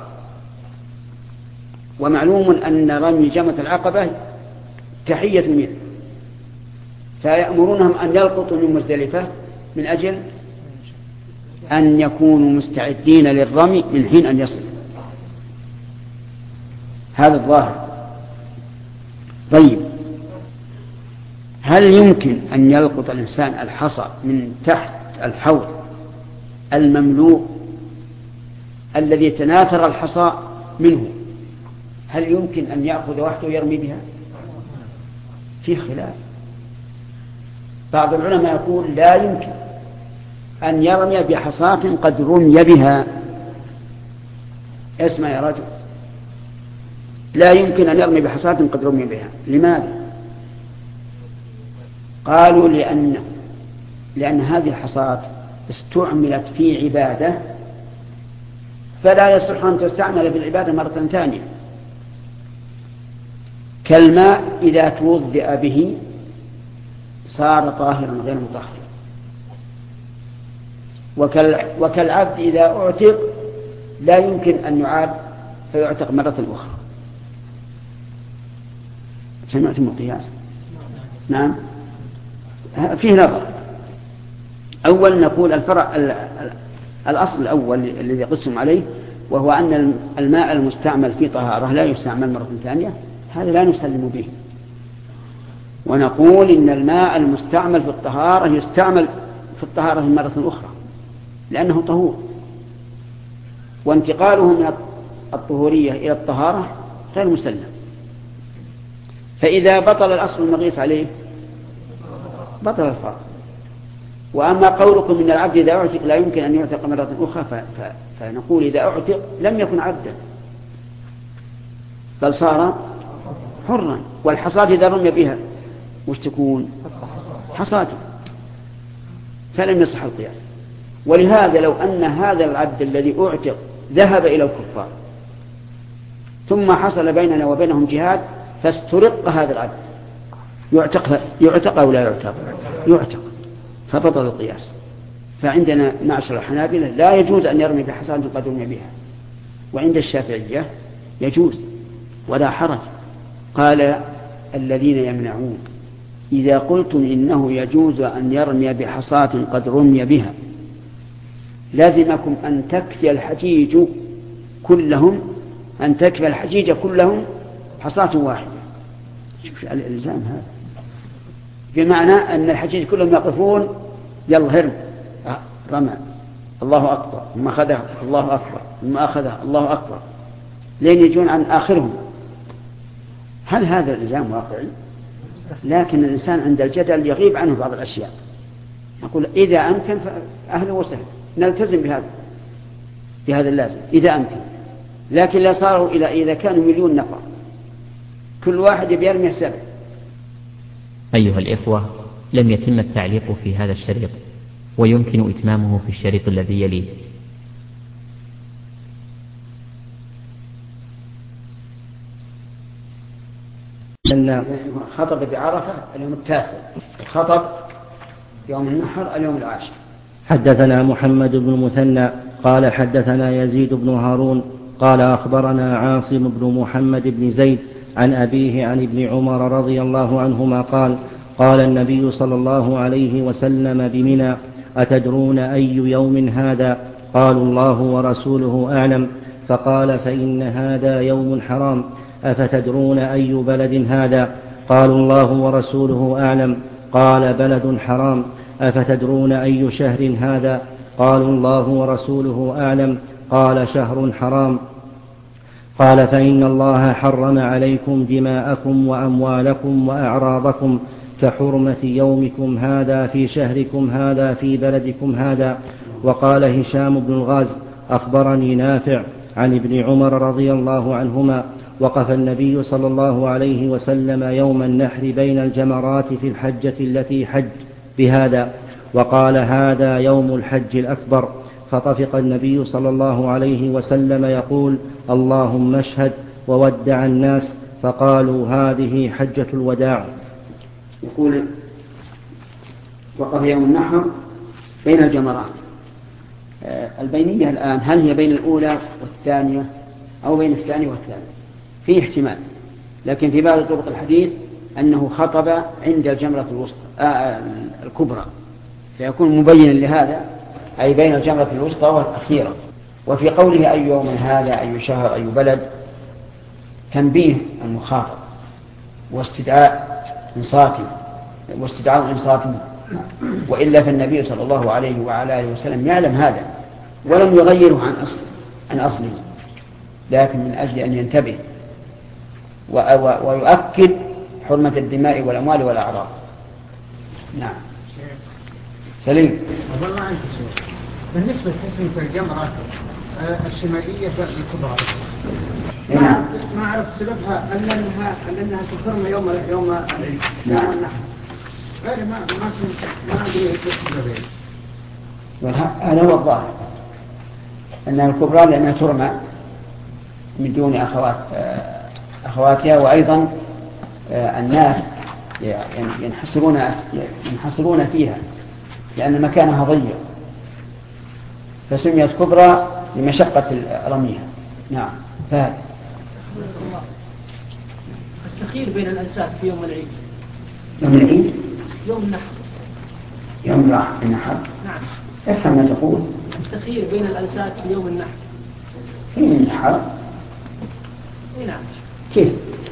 ومعلوم أن رمي جمرة العقبة تحية منه، فيأمرونهم أن يلقطوا من مزدلفة من أجل أن يكونوا مستعدين للرمي من حين أن يصل. هذا الظاهر. طيب، هل يمكن أن يلقط الإنسان الحصى من تحت الحوض المملوء الذي تناثر الحصى منه؟ هل يمكن أن يأخذ وحده ويرمي بها؟ في خلاف. بعض العلماء يقول لا يمكن أن يرمي بحصاة قد رمي بها. اسمع يا رجل، لا يمكن أن يرمي بحصاة قد رمي بها. لماذا؟ قالوا لأن هذه الحصاة استعملت في عبادة فلا يصح أن تستعمل في العبادة مرة ثانية، كالماء إذا توضئ به صار طاهرا غير مطهر، وكالعبد إذا أعتق لا يمكن أن يعاد فيعتق مرة أخرى. سمعتم القياس؟ نعم، فيه نظر. أول نقول الأصل الأول الذي قسم عليه، وهو أن الماء المستعمل في طهارة لا يستعمل مرة ثانية، هذا لا نسلم به، ونقول إن الماء المستعمل في الطهارة يستعمل في الطهارة مرة أخرى لأنه طهور، وانتقاله من الطهورية إلى الطهارة غير مسلم. فإذا بطل الأصل المقيس عليه بطل الفرق. وأما قولكم إن العبد إذا أعتق لا يمكن أن يعتق مرة أخرى، فنقول إذا أعتق لم يكن عبدا بل صار حرا، والحصاة إذا رمي بها وش تكون؟ حصاة، فلم يصح القياس. ولهذا لو أن هذا العبد الذي أعتق ذهب إلى الكفار ثم حصل بيننا وبينهم جهاد فاسترق هذا العبد، يعتق أو لا يعتق؟ يعتق، فبطل القياس. فعندنا معشر الحنابلة لا يجوز أن يرمي بحصاة قد رمي بها، وعند الشافعية يجوز ولا حرج. قال الذين يمنعون إذا قلتم إنه يجوز أن يرمي بحصاة قد رمي بها لازمكم أن تكفي الحجيج كلهم حصاة واحدة. الإلزام هذا بمعنى أن الحجيج كلهم يقفون يلا هرم، رمى الله أكبر، ثم أخذه الله أكبر، ثم أخذه الله أكبر، لين يجون عن آخرهم. هل هذا الإلزام واقعي؟ لكن الإنسان عند الجدل يغيب عنه بعض الأشياء. نقول إذا أمكن فأهلا وسهلا نلتزم بهذا اللازم إذا أمكن، لكن لا صاروا إذا كانوا 1,000,000 نفر كل واحد يرمي 7. أيها الإخوة، لم يتم التعليق في هذا الشريط، ويمكن إتمامه في الشريط الذي يليه. خطب بعرفة اليوم 9، خطب يوم النحر اليوم 10. حدثنا محمد بن المثنى قال حدثنا يزيد بن هارون قال أخبرنا عاصم بن محمد بن زيد عن أبيه عن ابن عمر رضي الله عنهما قال قال النبي صلى الله عليه وسلم بمنى: أتدرون أي يوم هذا؟ قالوا: الله ورسوله أعلم. فقال: فإن هذا يوم حرام. أفتدرون أي بلد هذا؟ قالوا: الله ورسوله أعلم. قال: بلد حرام. أفتدرون أي شهر هذا؟ قالوا: الله ورسوله أعلم. قال: شهر حرام. قال: فإن الله حرم عليكم دماءكم وأموالكم وأعراضكم كحرمة يومكم هذا في شهركم هذا في بلدكم هذا. وقال هشام بن الغاز: أخبرني نافع عن ابن عمر رضي الله عنهما: وقف النبي صلى الله عليه وسلم يوم النحر بين الجمرات في الحجة التي حج بهذا، وقال: هذا يوم الحج الأكبر. فطفق النبي صلى الله عليه وسلم يقول: اللهم اشهد، وودع الناس، فقالوا: هذه حجة الوداع. يقول: وقف يوم النحر بين الجمرات. البينية الآن هل هي بين الأولى والثانية أو بين الثانية والثالثة؟ فيه احتمال، لكن في بعض طرق الحديث أنه خطب عند الجمرة الوسطى الكبرى، فيكون مبينا لهذا، أي بين الجمرة الوسطى والأخيرة. وفي قوله أي يوم هذا، أي شهر، أي بلد، تنبيه المخاطب واستدعاء إنصاته، وإلا فالنبي صلى الله عليه وعلى آله وسلم يعلم هذا ولم يغيره عن أصله، لكن من أجل أن ينتبه ويؤكد حرمة الدماء والأموال والأعراض. نعم. سليم. والله عنك سؤال بالنسبة لتسمية الجمرة الشمالية الكبرى، ما أعرف سببها أنها تكرم يوم النحر. غير ما أدري السببين. هذا هو الظاهر أنها الكبرى لأنها ترمى من دون أخواتها، وأيضا الناس ينحصرون فيها لأن مكانها ضيق، فسميت كبرى لمشقة رميها. نعم. فهذا التخيير بين الأنساب في يوم العيد. يوم العيد؟ يوم النحر. يوم النحر؟ نعم. افهم ما تقول. التخيير بين الأنساب في يوم النحر. في النحر؟ نعم. كيف؟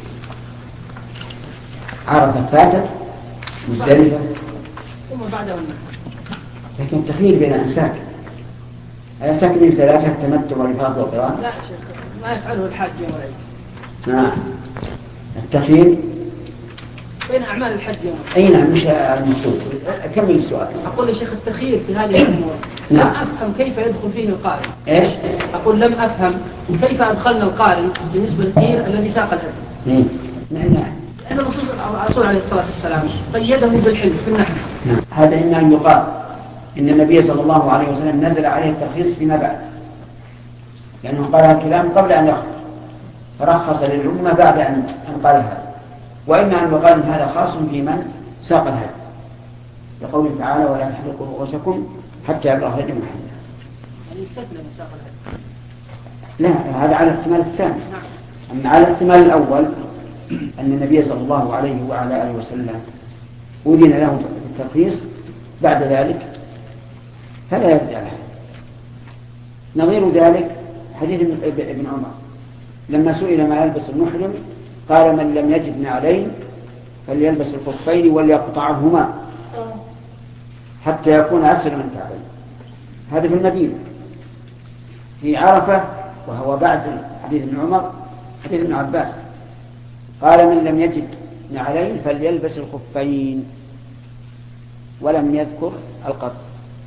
عرفة فاتت مزدلفة ثم بعده النحر. لكن التخيير بين الأنساك من ثلاثة التمتع والإفاضة والقران. لا شيخ، ما يفعله الحاج يوم العيد. نعم. التخيير بين أعمال الحج يوم العيد. أي نعم، مش المقصود. كمل السؤال. أقول يا شيخ التخيير في هذه الأمور نعم. لم أفهم كيف يدخل فيه القارن. إيش؟ أقول لم أفهم كيف أدخلنا القارن بالنسبة للخير الذي ساق الهدي. نعم. لأن الرسول عليه الصلاة والسلام قيده بالحلف في النحر. نعم. هذا إما أن يقال إن النبي صلى الله عليه وسلم نزل عليه الترخيص فيما بعد، لأنه قال الكلام قبل أن يخرج فرخص للأمة بعد أن قال هذا. وإما أن يقال إن هذا خاص في من ساق الهدي، لقوله تعالى ولا تحلقوا رؤوسكم حتى يبلغ الهدي محله. يعني يستثنى من ساق الهدي. لا، هذا على الاحتمال الثاني. أما على الاحتمال الأول أن النبي صلى الله عليه وعلى آله وسلم أذن له بالترخيص بعد ذلك فلا يرجع له. نظير ذلك حديث ابن عمر لما سئل ما يلبس المحرم قال من لم يجد نعلين فليلبس الخفين وليقطعهما حتى يكون أسفل من كعبين. هذا في المدينة. في عرفة وهو بعد حديث ابن عمر حديث ابن عباس قال من لم يجد نعلين فليلبس الخفين ولم يذكر القطع،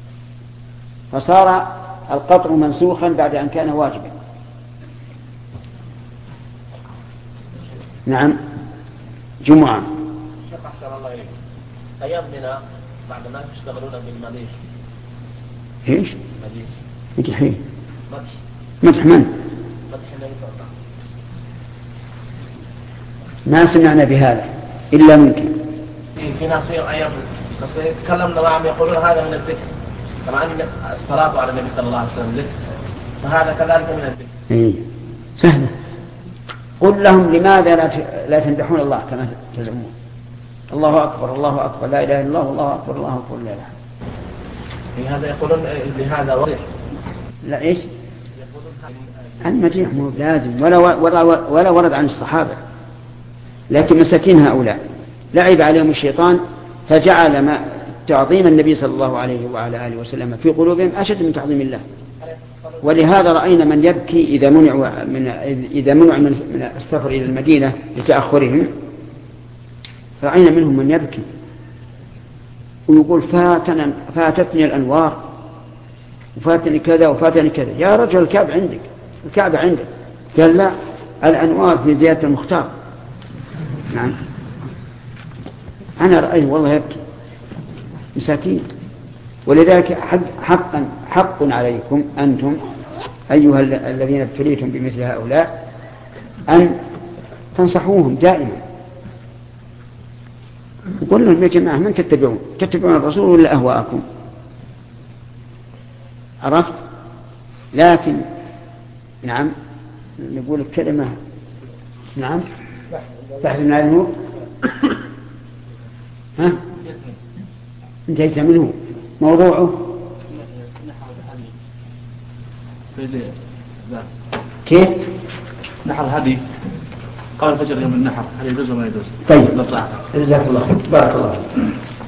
فصار القطع منسوخا بعد أن كان واجبا. نعم. جمعة. شيخ أحسن الله إليك، أيام منا بعد ما يشتغلون بالمديح. إيش؟ مديح. مدح إيه؟ مدح من؟ مدح النبي صلى الله عليه وسلم. ما سمعنا بهذا إلا ممكن. في ناصير أيام تكلمنا معهم يقولون هذا من الذكر، كما أن الصلاة على النبي صلى الله عليه وسلم ذكر، فهذا كذلك من الذكر. إيه سهلة. قل لهم لماذا لا تمدحون الله كما تزعمون؟ الله أكبر الله أكبر لا إله إلا الله والله أكبر الله أكبر لا إله. في هذا يقولون لهذا وضح. لا إيش؟ المديح مو لازم ولا ورد عن الصحابة، لكن مساكين هؤلاء لعب عليهم الشيطان فجعل ما تعظيم النبي صلى الله عليه وعلى آله وسلم في قلوبهم أشد من تعظيم الله. ولهذا رأينا من يبكي إذا منع من السفر إلى المدينة لتأخرهم، رأينا منهم من يبكي ويقول فاتتني الأنوار وفاتني كذا وفاتني كذا. يا رجل الكعبة عندك. قال لا، الأنوار في زيادة المختار. نعم. أنا رأيه والله يبكي مساكين. ولذلك حق عليكم أنتم أيها الذين ابتليتم بمثل هؤلاء أن تنصحوهم دائما. يقول لهم يا جماعة من تتبعون الرسول ولا أهواءكم؟ عرفت؟ لكن نعم نقول الكلمة نعم بحث من النور. ها انتهيت منه موضوعه كيف نحر الهدي قال فجر يوم النحر هل يجوز ولا يجوز؟ طيب جزاك الله خير بارك الله فيك.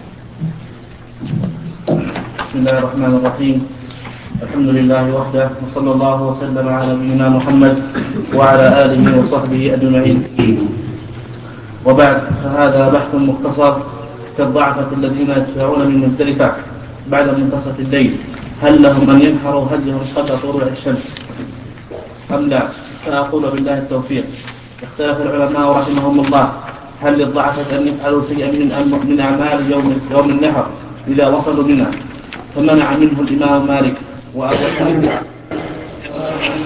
بسم الله الرحمن الرحيم، الحمد لله وحده وصلى الله وسلم على نبينا محمد وعلى آله وصحبه أجمعين. وبعد، فهذا بحث مختصر كالضعفة الذين يدفعون من مزدلفة بعد منتصف الليل، هل لهم أن ينحروا هديهم قبل طلوع الشمس أم لا؟ فأقول بالله التوفيق. اختلف العلماء رحمهم الله هل للضعفة أن يفعلوا شيئا من أعمال يوم النحر إذا وصلوا منها، فمنع منه الإمام مالك وأبو حنيفة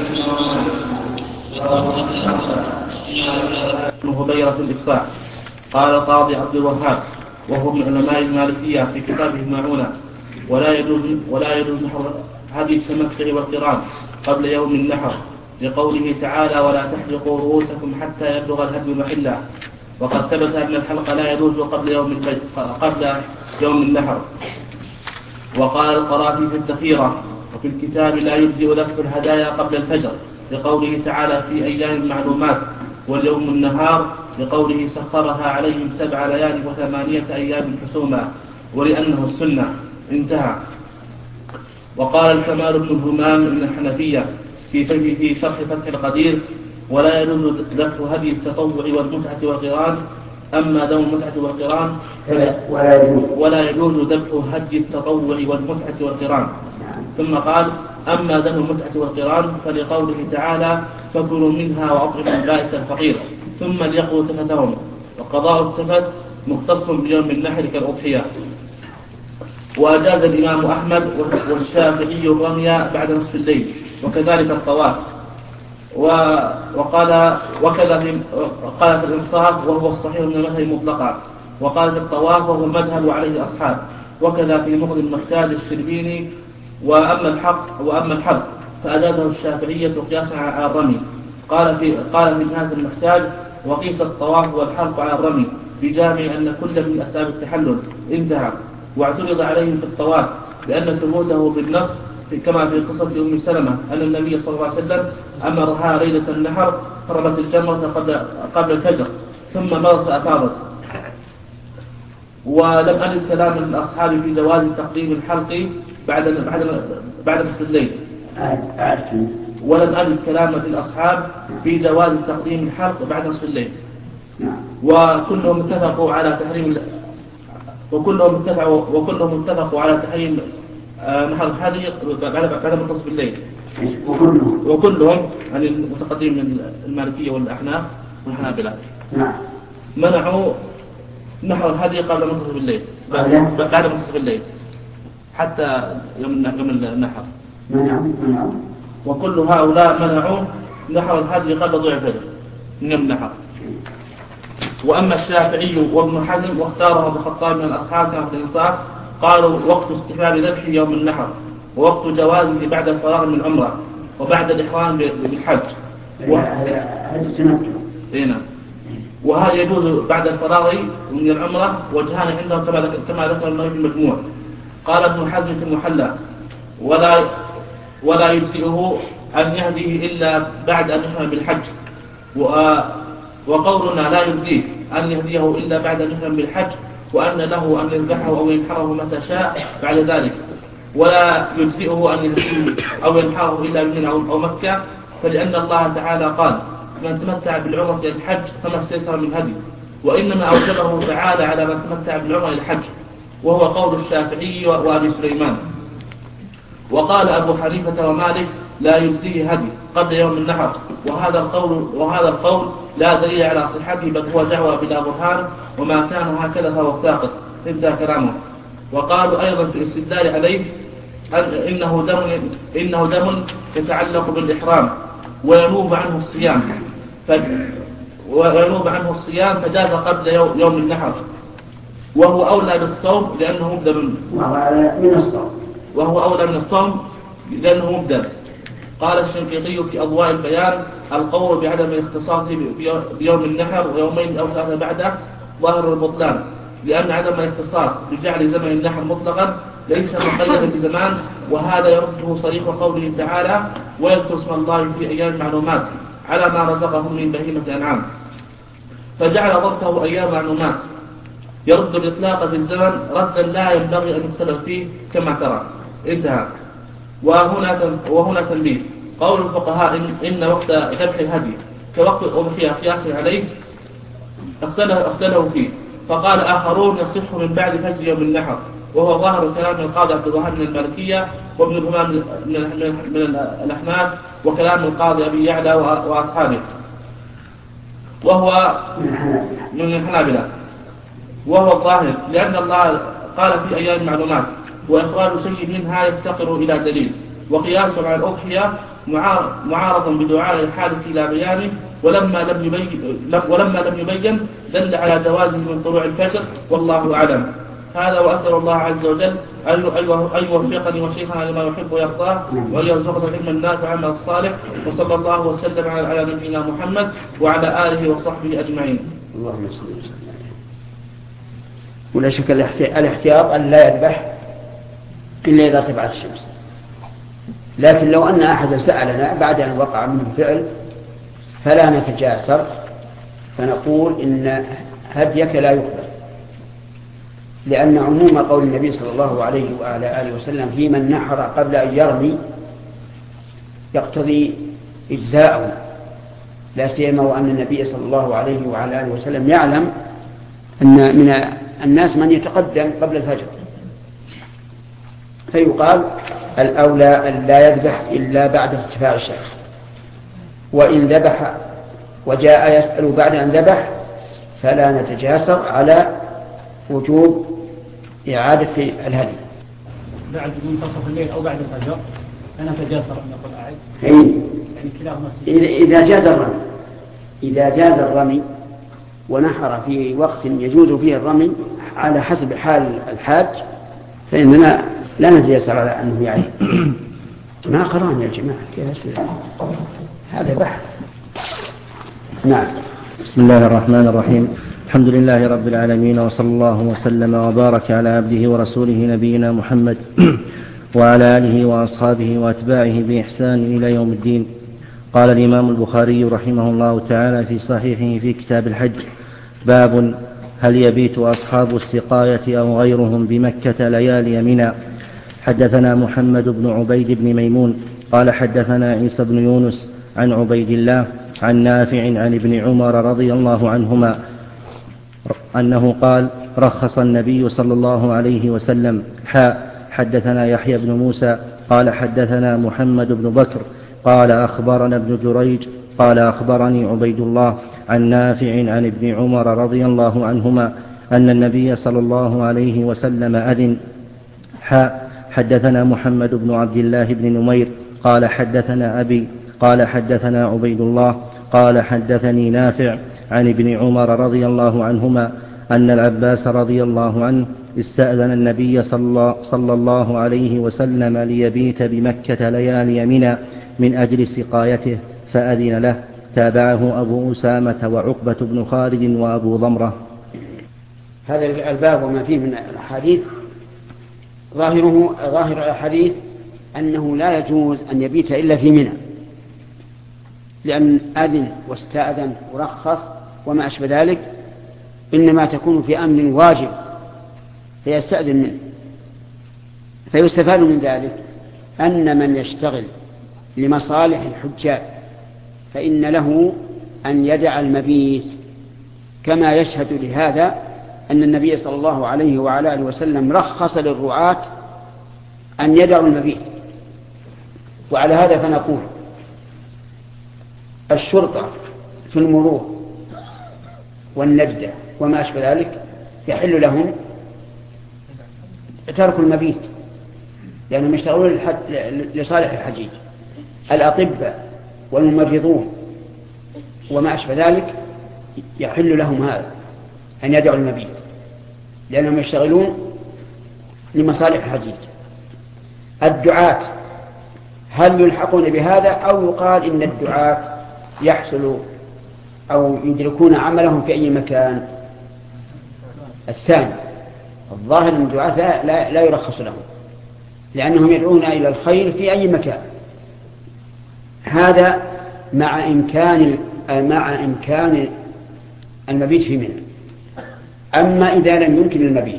هبيرة الإفصاح. قال القاضي عبد الوهاب وهو من علماء المالكية في كتابه المعونة ولا يجوز نحر هدي التمتع والقران قبل يوم النحر لقوله تعالى ولا تحلقوا رؤوسكم حتى يبلغ الهدي محله، وقد ثبت أن الحلق لا يجوز قبل يوم النحر. وقال القرافي في الذخيرة وفي الكتاب لا يجزئ ذبح الهدايا قبل الفجر لقوله تعالى في أيام معلومات، واليوم النهار لقوله سخرها عليهم 7 ليال و8 أيام حسوما ولأنه السنة. انتهى. وقال الكمال بن همام من الحنفية في شرح فتح القدير ولا يجوز ذبح هدي التطوع والمتعة والقران، أما دم المتعة والقران ولا يجوز ذبح هدي التطوع والمتعة والقران. ثم قال أما دم المتعة والقران فلقوله تعالى فكلوا منها وأطعموا البائس الفقير ثم ليقضوا تفتهم، وقضاء التفت مختص بيوم النحر كالأضحية. وأجاز الإمام أحمد والشافعي الرمي بعد نصف الليل وكذلك الطواف، وكذا في الإنصاف وهو الصحيح من المذهب مطلقا، وقال في الطواف وهو المذهب وعليه أصحاب، وكذا في مغني المحتاج الشربيني. وأما الحق فأجازه الشافعية قياسا على الرمي. قال في نهاية المحتاج وقيس الطواف والحلق على الرمي بجامع أن كل من أسباب التحلل. انتهى. واعترض عليه في الطواف لأن ثبوته بالنص كما في قصة أم سلمة أن النبي صلى الله عليه وسلم أمرها ليلة النحر فرمت الجمرة قبل الفجر ثم مرت فأفاضت. ولم أجد كلام الأصحاب في جواز تقديم الحلق بعد نصف الليل. ولم أجد كلام الأصحاب في جواز تقديم الحلق بعد نصف الليل. وكلهم اتفقوا على تحريم نحر الهدي بعد منتصف الليل. وكلهم يعني المتقدمين من المالكية والأحناف والحنابلة منعوا نحر الهدي قبل منتصف الليل بعد منتصف الليل حتى يوم النحر. وكل هؤلاء منعوا نحر الهدي قبل طلوع الفجر من يوم النحر. وأما الشافعي وابن حزم واختاره ابن الخطاب من الأصحاب كما في الإنصاف قالوا وقت استحباب ذبحه يوم النحر، ووقت جوازه بعد الفراغ من العمرة وبعد الإحرام بالحج. وهذا يجوز بعد الفراغ من العمرة وجهان عندهم كما ذكر النووي في المجموع. قال ابن حزم في المحلى ولا يجزئه أن يهديه إلا بعد أن يحرم بالحج. وقولنا لا يجزيه أن يهديه إلا بعد أن يحرم بالحج وأن له أن يذبحه أو ينحره متى شاء بعد ذلك، ولا يجزئه أن يهديه أو ينحره إلا بمنى أو مكة، فلأن الله تعالى قال من تمتع بالعمرة إلى الحج فما استيسر من هدي، وإنما أوجبه تعالى على من تمتع بالعمرة إلى الحج، وهو قول الشافعي وأبي سليمان. وقال أبو حنيفة ومالك لا يجزيه هدي قبل يوم النحر، وهذا القول لا دليل على صحته بل هو دعوة بلا برهان، وما كان هكذا فهو ساقط. انتهى كلامه. وقالوا أيضا في الاستدلال عليه إنه دم يتعلق بالإحرام وينوب عنه الصيام فجاز قبل يوم النحر، وهو أولى بالصوم لأنه مبدل قال الشنقيطي في أضواء البيان القول بعدم الاختصاص بيوم النحر ويومين أو 3 بعده ظاهر البطلان، لأن عدم الاختصاص بجعل زمن النحر مطلقا ليس مقيدا بزمان، وهذا يرده صريح قوله تعالى ويذكر اسم الله في أيام معلومات على ما رزقهم من بهيمة أنعام، فجعل ضبطه أيام معلومات يرد الإطلاق في الزمن ردا لا ينبغي أن يختلف فيه كما ترى. انتهى. وهنا تنبيه قول الفقهاء إن وقت ذبح الهدي كوقت الأضحية قياسا عليه اختلفوا فيه، فقال آخرون يصح من بعد فجر يوم النحر، وهو ظاهر كلام القاضي عبد الوهاب من المالكية وابن الهمام من الأحناف وكلام القاضي أبي يعلى وأصحابه وهو من الحنابلة، وهو الظاهر لأن الله قال في أيام معلومات، وإخراج شيء منها يفتقر إلى دليل، وقياسه على الأضحية معارضا بدعاء الحادث إلى بيانه، ولما لم يبين دل على جوازه من طلوع الفجر، والله أعلم. هذا وأسأل الله عز وجل أن يوفقني وشيخنا لما يحب ويرضاه، وأن يرزقنا العلم النافع والعمل الصالح، وصلى الله وسلم على نبينا محمد وعلى آله وصحبه أجمعين. اللهم صل وسلم. ولا شك الاحتياط أن لا يذبح إلا إذا ارتفعت الشمس. لكن لو أن أحدا سألنا بعد أن وقع منه فعل فلا نتجاسر، فنقول إن هديك لا يقبل، لأن عموم قول النبي صلى الله عليه وعلى آله وسلم في من نحر قبل أن يرمي يقتضي إجزاءه، لا سيما وأن النبي صلى الله عليه وعلى آله وسلم يعلم أن من الناس من يتقدم قبل الفجر، فيقال الأولى أن لا يذبح إلا بعد ارتفاع الشمس. وإن ذبح وجاء يسأل بعد أن ذبح فلا نتجاسر على وجوب إعادة الهدي. بعد منتصف الليل أو بعد الفجر أنا أتجاسر أن يقول أعد. يعني كلاهما إذا جاز الرمي ونحر في وقت يجوز فيه الرمي على حسب حال الحاج فإننا لا نتجاسر على أنه يعيد. ما قرأنا يا جماعة هذا بحث. نعم. بسم الله الرحمن الرحيم. الحمد لله رب العالمين، وصلى الله وسلم وبارك على عبده ورسوله نبينا محمد وعلى آله وأصحابه وأتباعه بإحسان إلى يوم الدين. قال الإمام البخاري رحمه الله تعالى في صحيحه في كتاب الحج: باب هل يبيت أصحاب السقاية أو غيرهم بمكة ليالي منى. حدثنا محمد بن عبيد بن ميمون قال حدثنا عيسى بن يونس عن عبيد الله عن نافع عن ابن عمر رضي الله عنهما أنه قال: رخص النبي صلى الله عليه وسلم. حدثنا يحيى بن موسى قال حدثنا محمد بن بكر قال أخبرنا ابن جريج قال أخبرني عبيد الله عن نافع عن ابن عمر رضي الله عنهما أن النبي صلى الله عليه وسلم أذن. حدثنا محمد بن عبد الله بن نمير قال حدثنا أبي قال حدثنا عبيد الله قال حدثني نافع عن ابن عمر رضي الله عنهما أن العباس رضي الله عنه استأذن النبي صلى الله عليه وسلم ليبيت بمكة ليالي منى من أجل سقايته فأذن له. تابعه أبو أسامة وعقبة بن خالد وأبو ضمرة. هذا الباب وما فيه من الحديث ظاهر الحديث أنه لا يجوز أن يبيت إلا في منى، لأن أذن واستأذن ورخص وما أشبه ذلك إنما تكون في أمر واجب فيستأذن منه. فيستفاد من ذلك أن من يشتغل لمصالح الحجاج فإن له أن يدع المبيت، كما يشهد لهذا أن النبي صلى الله عليه وعلى آله وسلم رخص للرعاة أن يدعوا المبيت. وعلى هذا فنقول الشرطة في المرور والنجدة وما أشبه ذلك يحل لهم ترك المبيت لأنهم يشتغلون لصالح الحجيج. الأطباء والممرضون وما أشبه ذلك يحل لهم هذا أن يدعوا المبيت لأنهم يشتغلون لمصالح الحجيج. الدعاة هل يلحقون بهذا أو يقال إن الدعاة يحصل أو يدركون عملهم في أي مكان؟ الثاني. الظاهر أن الدعاة لا يرخص لهم لأنهم يدعون إلى الخير في أي مكان. هذا مع إمكان المبيت في منى. أما إذا لم يمكن المبيت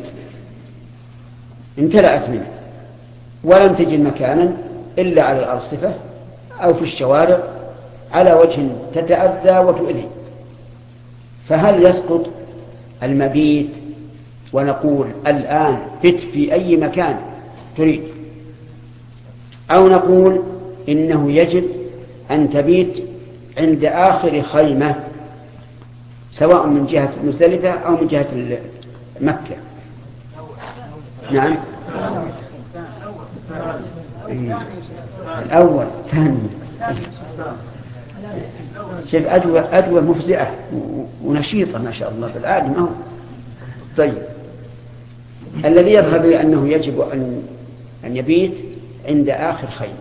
امتلأت منى ولم تجد مكانا إلا على الأرصفة أو في الشوارع على وجه تتأذى وتؤذي، فهل يسقط المبيت ونقول الآن بت في أي مكان تريد، أو نقول إنه يجب أن تبيت عند آخر خيمة سواء من جهة مزدلفة أو من جهة مكة؟ نعم. الأول ثاني شوف أدوى مفزعة ونشيطة ما شاء الله بالعادة ما هو. طيب الذي يذهب أنه يجب أن يبيت عند آخر خيمة،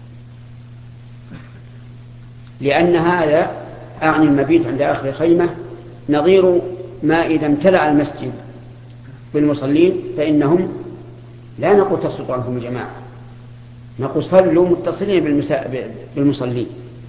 لأن هذا أعني المبيت عند آخر خيمة نظير ما إذا امتلأ المسجد بالمصلين فإنهم لا نقول تسقط عنهم الجماعة، نقول صلوا متصلين بالمصلين.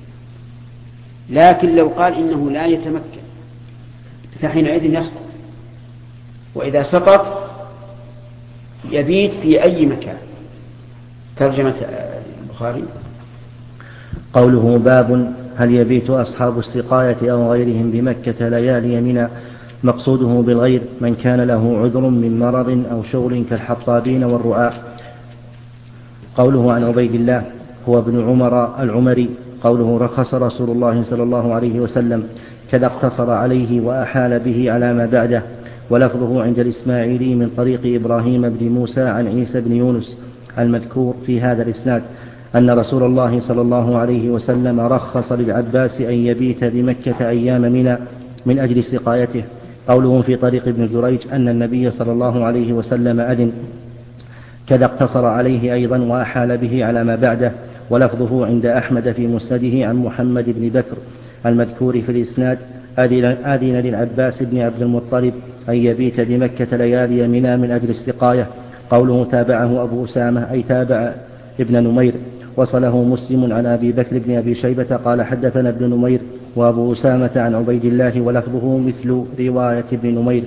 لكن لو قال إنه لا يتمكن فحينئذ يسقط، وإذا سقط يبيت في أي مكان. ترجمة البخاري. قوله باب هل يبيت أصحاب السقاية أو غيرهم بمكة ليالي منى، مقصوده بالغير من كان له عذر من مرض أو شغل كالحطابين والرعاة. قوله عن عبيد الله هو ابن عمر العمري قوله رخص رسول الله صلى الله عليه وسلم كذا اقتصر عليه وأحال به على ما بعده. ولفظه عند الإسماعيلي من طريق إبراهيم بن موسى عن عيسى بن يونس المذكور في هذا الإسناد أن رسول الله صلى الله عليه وسلم رخص للعباس أن يبيت بمكة أيام منى من أجل سقايته. قوله في طريق ابن جريج أن النبي صلى الله عليه وسلم أذن كذا اقتصر عليه أيضا وأحال به على ما بعده. ولفظه عند أحمد في مسنده عن محمد بن بكر المذكور في الإسناد أذن للعباس بن عبد المطلب أن يبيت بمكة ليالي منى من أجل السقاية. قوله تابعه أبو أسامة أي تابع ابن نمير. وصله مسلم عن أبي بكر بن أبي شيبة قال حدثنا ابن نمير وأبو أسامة عن عبيد الله ولفظه مثل رواية ابن نمير.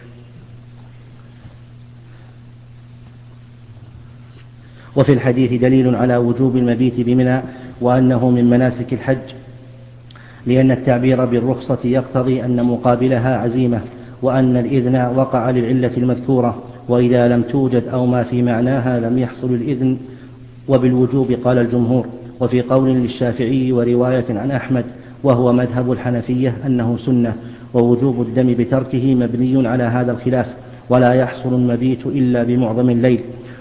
وفي الحديث دليل على وجوب المبيت بمنى وأنه من مناسك الحج، لأن التعبير بالرخصة يقتضي أن مقابلها عزيمة، وأن الإذن وقع للعلة المذكورة، وإذا لم توجد أو ما في معناها لم يحصل الإذن. وبالوجوب قال الجمهور. وفي قول للشافعي ورواية عن أحمد وهو مذهب الحنفية أنه سنة، ووجوب الدم بتركه مبني على هذا الخلاف، ولا يحصل المبيت إلا بمعظم الليل.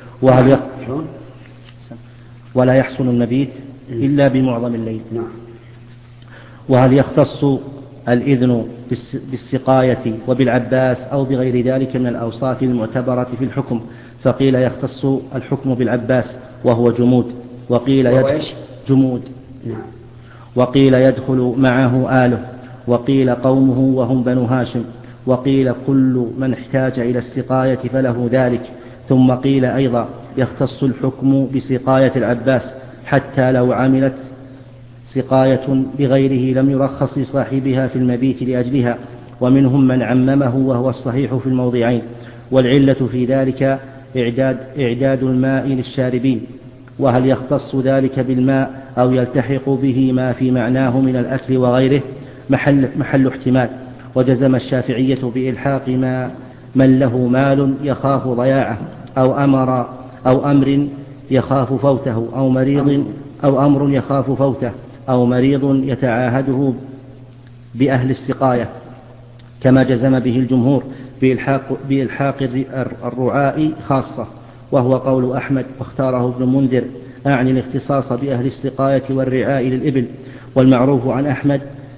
ولا يحصل المبيت إلا بمعظم الليل. وهل يختص الإذن بالسقاية وبالعباس أو بغير ذلك من الأوصاف المعتبرة في الحكم؟ فقيل يختص الحكم بالعباس وهو جمود، وقيل جمود، وقيل يدخل معه آله، وقيل قومه وهم بنو هاشم، وقيل كل من احتاج إلى السقاية فله ذلك. ثم قيل أيضا يختص الحكم بسقاية العباس حتى لو عملت سقاية بغيره لم يرخص لصاحبها في المبيت لأجلها، ومنهم من عممه وهو الصحيح في الموضعين. والعلة في ذلك إعداد الماء للشاربين. وهل يختص ذلك بالماء أو يلتحق به ما في معناه من الأكل وغيره محل احتمال. وجزم الشافعية بإلحاق من له مال يخاف ضياعه أو أمر يخاف فوته أو أمر يخاف فوته أو مريض يتعاهده بأهل السقاية، كما جزم به الجمهور بإلحاق الرعاء خاصة، وهو قول أحمد واختاره ابن منذر، أعني الاختصاص بأهل السقاية والرعاء للإبل. والمعروف عن أحمد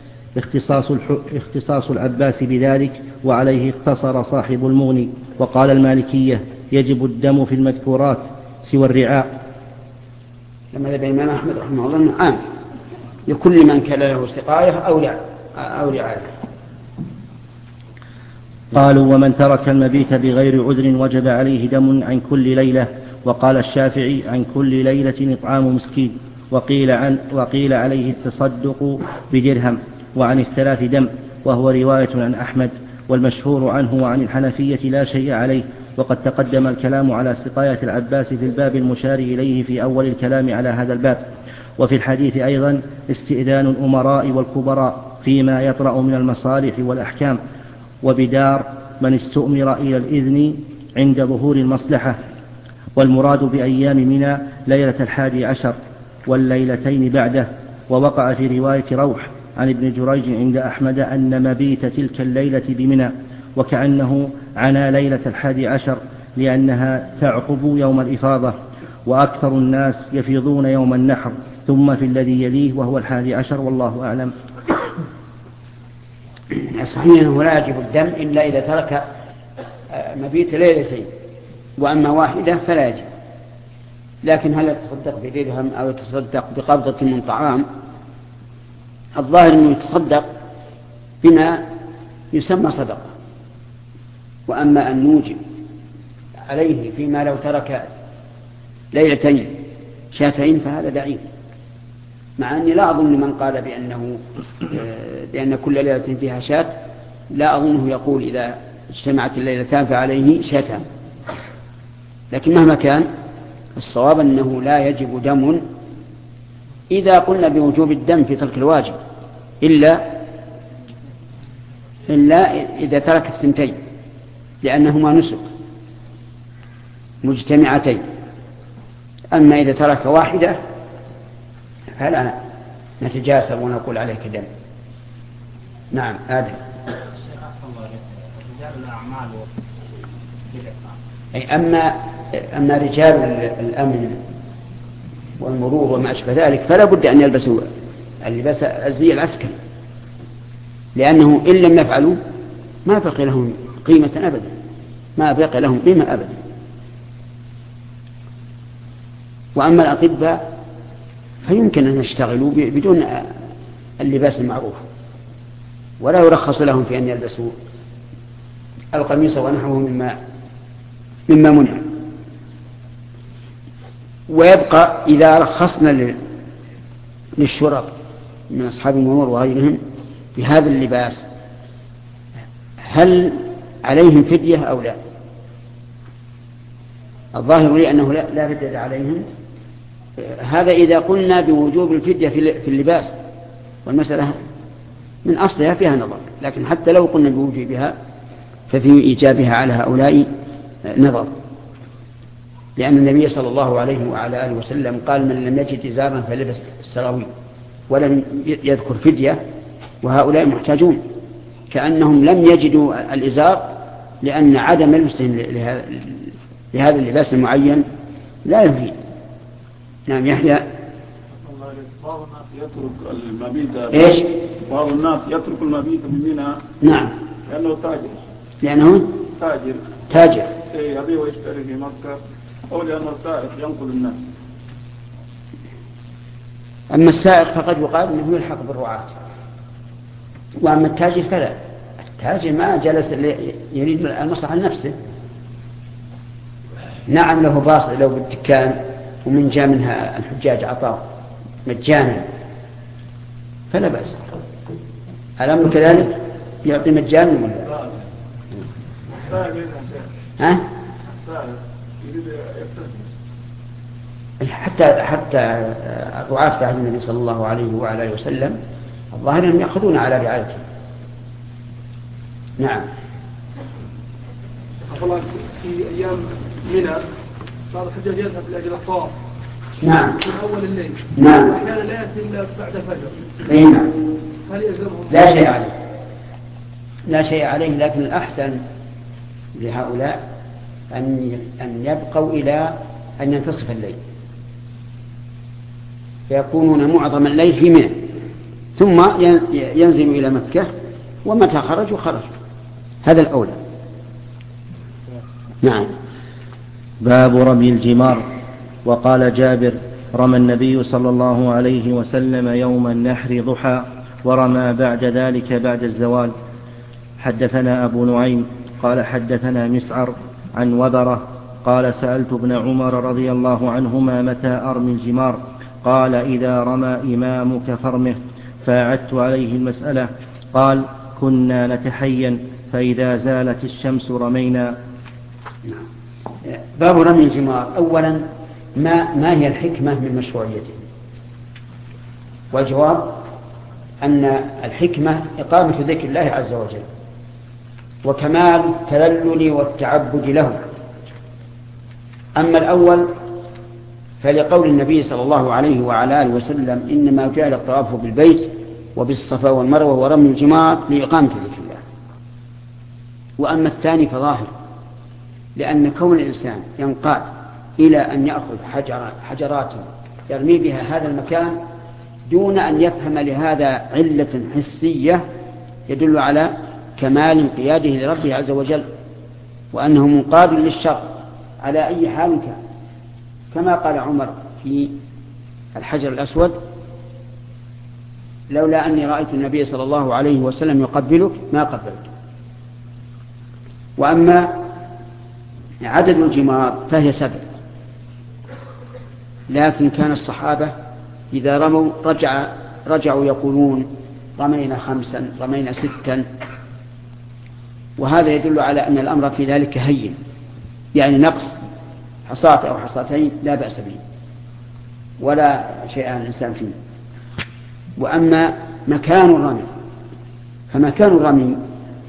اختصاص العباس بذلك، وعليه اقتصر صاحب المغني. وقال المالكية يجب الدم في المذكورات سوى الرعاء. لما ذهب الإمام أحمد رحمه الله عام لكل من كان له سقاية أو رعاية. قالوا ومن ترك المبيت بغير عذر وجب عليه دم عن كل ليلة. وقال الشافعي عن كل ليلة إطعام مسكين. وقيل عليه التصدق بدرهم، وعن الثلاث دم، وهو رواية عن أحمد. والمشهور عنه وعن الحنفية لا شيء عليه. وقد تقدم الكلام على سقاية العباس في الباب المشار إليه في أول الكلام على هذا الباب. وفي الحديث أيضا استئذان الأمراء والكبراء فيما يطرأ من المصالح والأحكام، وبدار من استؤمر إلى الإذن عند ظهور المصلحة. والمراد بأيام منى ليلة 11 والليلتين بعده. ووقع في رواية روح عن ابن جريج عند أحمد أن مبيت تلك الليلة بمنى، وكأنه عنا ليلة 11 لأنها تعقب يوم الإفاضة، وأكثر الناس يفيضون يوم النحر، ثم في الذي يليه وهو 11 والله أعلم. صحيح أنه لا يجب الدم إلا إذا ترك مبيت ليلتين، وأما واحدة فلا يجب. لكن هل يتصدق بدرهم أو يتصدق بقبضة من طعام؟ الظاهر أنه يتصدق بما يسمى صدقة. وأما أن نوجب عليه فيما لو ترك ليلتين شاتين فهذا بعيد، مع أني لا أظن من قال بأن كل ليلة فيها شات لا أظنه يقول إذا اجتمعت الليلتان فعليه شاتان. لكن مهما كان الصواب أنه لا يجب دم إذا قلنا بوجوب الدم في ترك الواجب إلا إذا ترك الثنتين لأنهما نسك مجتمعتين. أما إذا ترك واحدة فلا نتجاسر ونقول عليك دم. نعم آدم. أما رجال الأمن والمرور وما أشبه ذلك فلا بد أن يلبسوا اللباس الزي العسكري، لأنه إن لم يفعلوا ما بقي لهم قيمة أبدا، ما بقي لهم قيمة أبدا. وأما الأطباء فيمكن أن يشتغلوا بدون اللباس المعروف، ولا يرخص لهم في أن يلبسوا القميص ونحوه مما منع. ويبقى إذا رخصنا للشرط من أصحاب المرور وغيرهم بهذا اللباس هل عليهم فدية أو لا؟ الظاهر لي أنه لا فدية عليهم. هذا إذا قلنا بوجوب الفدية في اللباس، والمسألة من أصلها فيها نظر، لكن حتى لو قلنا بوجوبها ففي إيجابها على هؤلاء نظر، لأن النبي صلى الله عليه وعلى آله وسلم قال من لم يجد إزارا فلبس السراويل، ولم يذكر فدية، وهؤلاء محتاجون كأنهم لم يجدوا الإزار، لأن عدم لبسهم لهذا اللباس المعين لا يفيد. نعم يحيى. بعض الناس يترك المبيت. إيش؟ بعض الناس يترك المبيت بمنى. نعم. لأنه تاجر. لأنه تاجر. يبيع ويشتري في مكة، أو لأنه سائق ينقل الناس. أما السائق فقد يقال أنه يلحق بالرعاة، وأما التاجر فلا. التاجر ما جلس يريد المصلحة لنفسه. نعم له باص له بالدكان ومن جاء منها الحجاج عطاه مجانا فلا بأس. الأمر كذلك يعطي مجانا ولا ها؟ حتى الرعاة في عهد النبي صلى الله عليه وعلى آله وسلم الظاهر أنهم يأخذون على رعايته. نعم. في أيام منى بعض الحجاج يذهب لأجل الطواف. نعم. من أول الليل. نعم. وأحيانا لا يأتي إلا بعد الفجر. نعم. هل يلزمهم؟ لا شيء عليه. لا شيء عليه، لكن الأحسن لهؤلاء أن يبقوا إلى أن ينتصف الليل، فيكونون معظم الليل في منى، ثم ينزلوا إلى مكة، ومتى خرجوا هذا الأولى. نعم. باب رمي الجمار. وقال جابر رمى النبي صلى الله عليه وسلم يوم النحر ضحى، ورمى بعد ذلك بعد الزوال. حدثنا أبو نعيم قال حدثنا مسعر عن وبرة قال سألت ابن عمر رضي الله عنهما متى أرمي الجمار؟ قال إذا رمى إمامك فرمه. فأعدت عليه المسألة. قال كنا نتحين فإذا زالت الشمس رمينا. باب رمي الجمار. أولا ما هي الحكمة من مشروعيته؟ والجواب أن الحكمة إقامة ذكر الله عز وجل وكمال التذلل والتعبد له. أما الأول فلقول النبي صلى الله عليه وعلى آله وسلم إنما جعل الطواف بالبيت وبالصفا والمروة ورمي الجمار لإقامة ذكر الله. وأما الثاني فظاهر، لأن كون الإنسان ينقاد إلى أن يأخذ حجرات يرمي بها هذا المكان دون أن يفهم لهذا علة حسية يدل على كمال انقياده لربه عز وجل، وأنه منقاد للشر على أي حال كان، كما قال عمر في الحجر الأسود: لولا أني رأيت النبي صلى الله عليه وسلم يقبلك ما قبلت. وأما عدد الجمار فهي 7، لكن كان الصحابة إذا رموا رجعوا يقولون رمينا 5، رمينا 6، وهذا يدل على أن الأمر في ذلك هين، يعني نقص حصاة أو حصاتين لا بأس به ولا شيء عن الإنسان فيه. وأما مكان الرمي فمكان الرمي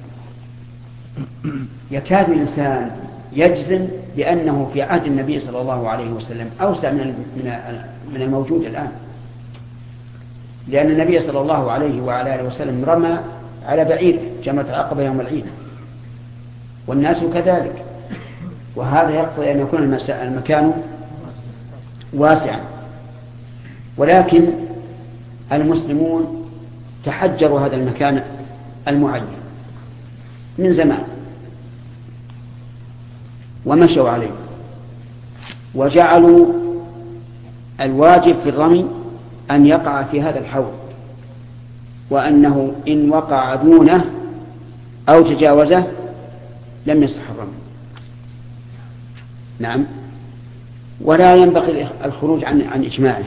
يكاد الإنسان يجزم بأنه في عهد النبي صلى الله عليه وسلم أوسع من الموجود الآن، لأن النبي صلى الله عليه وعلى آله وسلم رمى على بعير جمرة العقبة يوم العيد، والناس كذلك، وهذا يقتضي أن يكون المكان واسعا. ولكن المسلمون تحجروا هذا المكان المعين من زمان ومشوا عليه، وجعلوا الواجب في الرمي أن يقع في هذا الحوض، وأنه إن وقع دونه أو تجاوزه لم يصح الرمي. نعم، ولا ينبغي الخروج عن إجماعه،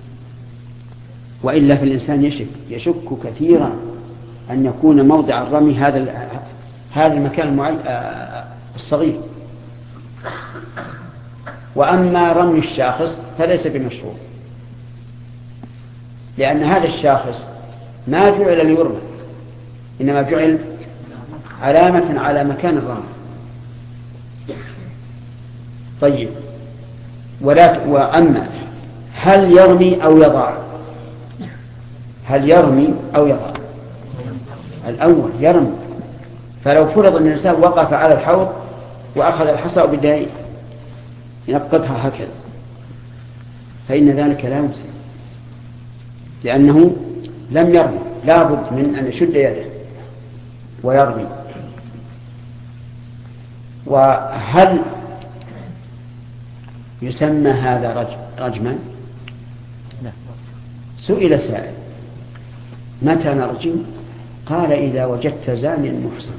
وإلا فالإنسان يشك كثيرا أن يكون موضع الرمي هذا المكان الصغير. وأما رمي الشاخص فليس بمشروع، لأن هذا الشاخص ما جعل ليرمى، إنما جعل علامة على مكان الرمي. طيب، وأما هل يرمي أو يضع؟ هل يرمي أو يضع؟ الأول يرمي. فلو فرض أن الإنسان وقف على الحوض وأخذ الحصى وبدأ ينقضها هكذا فإن ذلك لا يمسك، لأنه لم يرمي، لا بد من أن يشد يده ويرمي. وهل يسمى هذا رجما؟ لا. سئل سائل: متى نرجم؟ قال: إذا وجدت زانيا محصنا.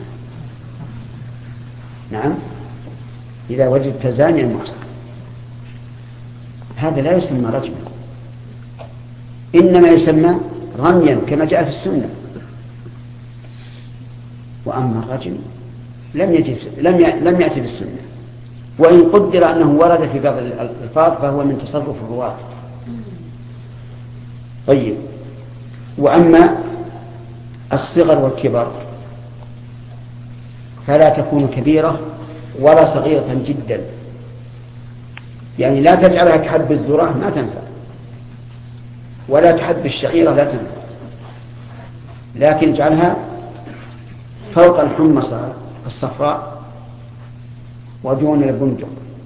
نعم، إذا وجدت زانيا محصنا. هذا لا يسمى رجما، إنما يسمى رميا كما جاء في السنة. وأما الرجم لم يأتي بالسنة، وإن قدر أنه ورد في بعض الألفاظ فهو من تصرف الرواة. طيب، وأما الصغر والكبر فلا تكون كبيرة ولا صغيرة جدا، يعني لا تجعلها كحب الذرة ما تنفع، ولا كحب الشعيرة لا تنفع، لكن اجعلها فوق الحمصة الصفراء ودون البندق،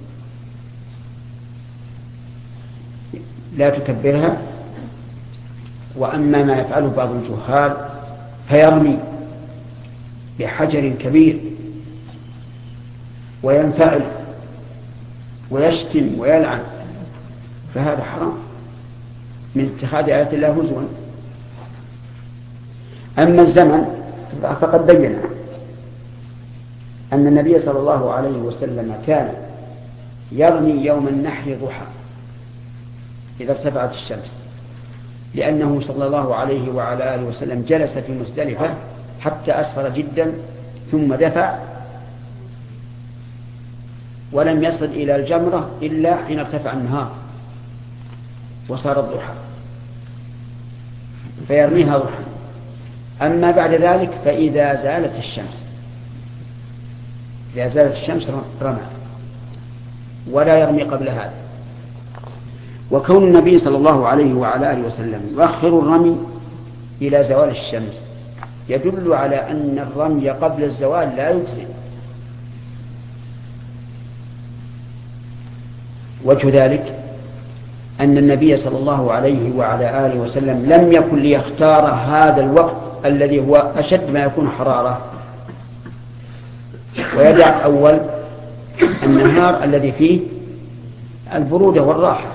لا تكبرها. وأما ما يفعله بعض الجهال فيرمي بحجر كبير وينفعل ويشتم ويلعن، فهذا حرام من اتخاذ آيات الله هزوا. أما الزمن فقد بين أن النبي صلى الله عليه وسلم كان يرمي يوم النحر ضحى إذا ارتفعت الشمس، لأنه صلى الله عليه وعلى آله وسلم جلس في مزدلفة حتى أسفر جدا ثم دفع ولم يصل إلى الجمرة إلا حين ارتفع النهار وصار الضحى، فيرميها ضحى. أما بعد ذلك فإذا زالت الشمس رمى، ولا يرمي قبل هذا. وكون النبي صلى الله عليه وعلى آله وسلم يؤخر الرمي إلى زوال الشمس يدل على أن الرمي قبل الزوال لا يجزئ. وجه ذلك أن النبي صلى الله عليه وعلى آله وسلم لم يكن ليختار هذا الوقت الذي هو أشد ما يكون حرارة ويدع أول النهار الذي فيه البرودة والراحة،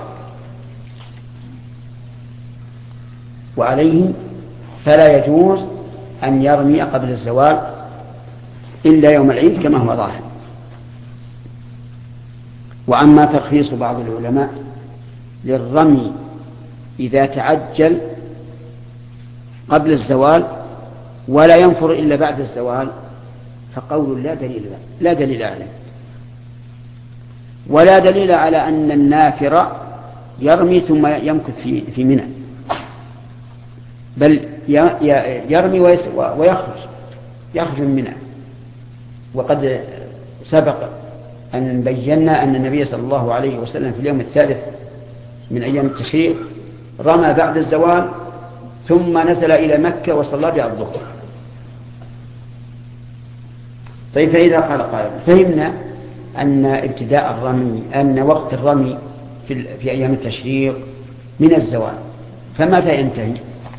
وعليه فلا يجوز أن يرمي قبل الزوال إلا يوم العيد كما هو ظاهر. وأما ترخيص بعض العلماء للرمي إذا تعجل قبل الزوال ولا ينفر إلا بعد الزوال فقول لا دليل عليه، ولا دليل على أن النافر يرمي ثم يمكث في منى، بل يرمي ويخرج من منى. وقد سبق أن بينا أن النبي صلى الله عليه وسلم في اليوم الثالث من أيام التشريق رمى بعد الزوال ثم نزل إلى مكة وصلى بها الظهر. طيب، فإذا قال قائل فهمنا أن ابتداء الرمي أن وقت الرمي في أيام التشريق من الزوال، فمتى ينتهي؟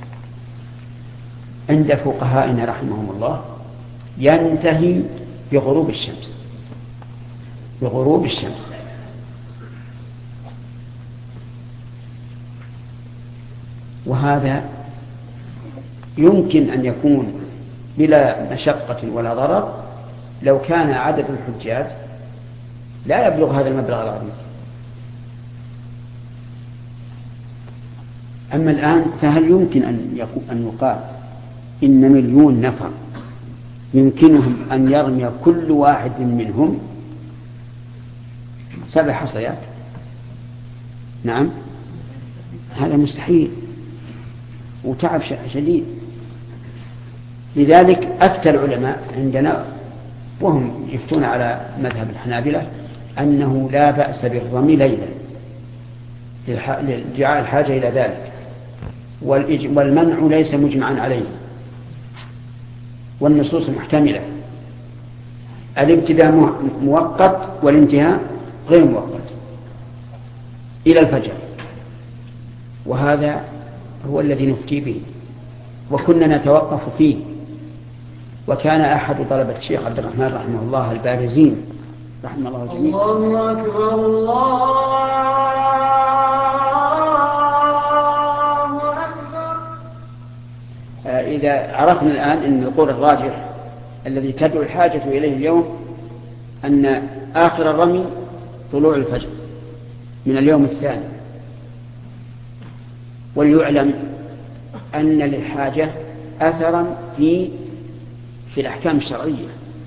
عند فقهائنا رحمهم الله ينتهي بغروب الشمس، بغروب الشمس. وهذا يمكن أن يكون بلا مشقة ولا ضرر لو كان عدد الحجاج لا يبلغ هذا المبلغ العظيم. أما الآن فهل يمكن أن يقال إن 1,000,000 نفر يمكنهم أن يرمي كل واحد منهم 7 حصيات؟ نعم، هذا مستحيل وتعب شديد. لذلك أفتى العلماء عندنا وهم يفتون على مذهب الحنابلة أنه لا بأس بالرمي ليلا لادعاء الحاجة إلى ذلك، والمنع ليس مجمعا عليه، والنصوص محتملة. الابتداء مؤقت والانتهاء غير مؤقت إلى الفجر، وهذا هو الذي نفتي به وكنا نتوقف فيه. وكان أحد طلبة الشيخ عبد الرحمن رحمه الله البارزين رحمه الله الجميع الله أكبر الله أكبر. إذا عرفنا الآن أن القول الراجح الذي تدعو الحاجة إليه اليوم أن آخر الرمي طلوع الفجر من اليوم الثاني، وليعلم أن للحاجة أثرا في الأحكام الشرعية.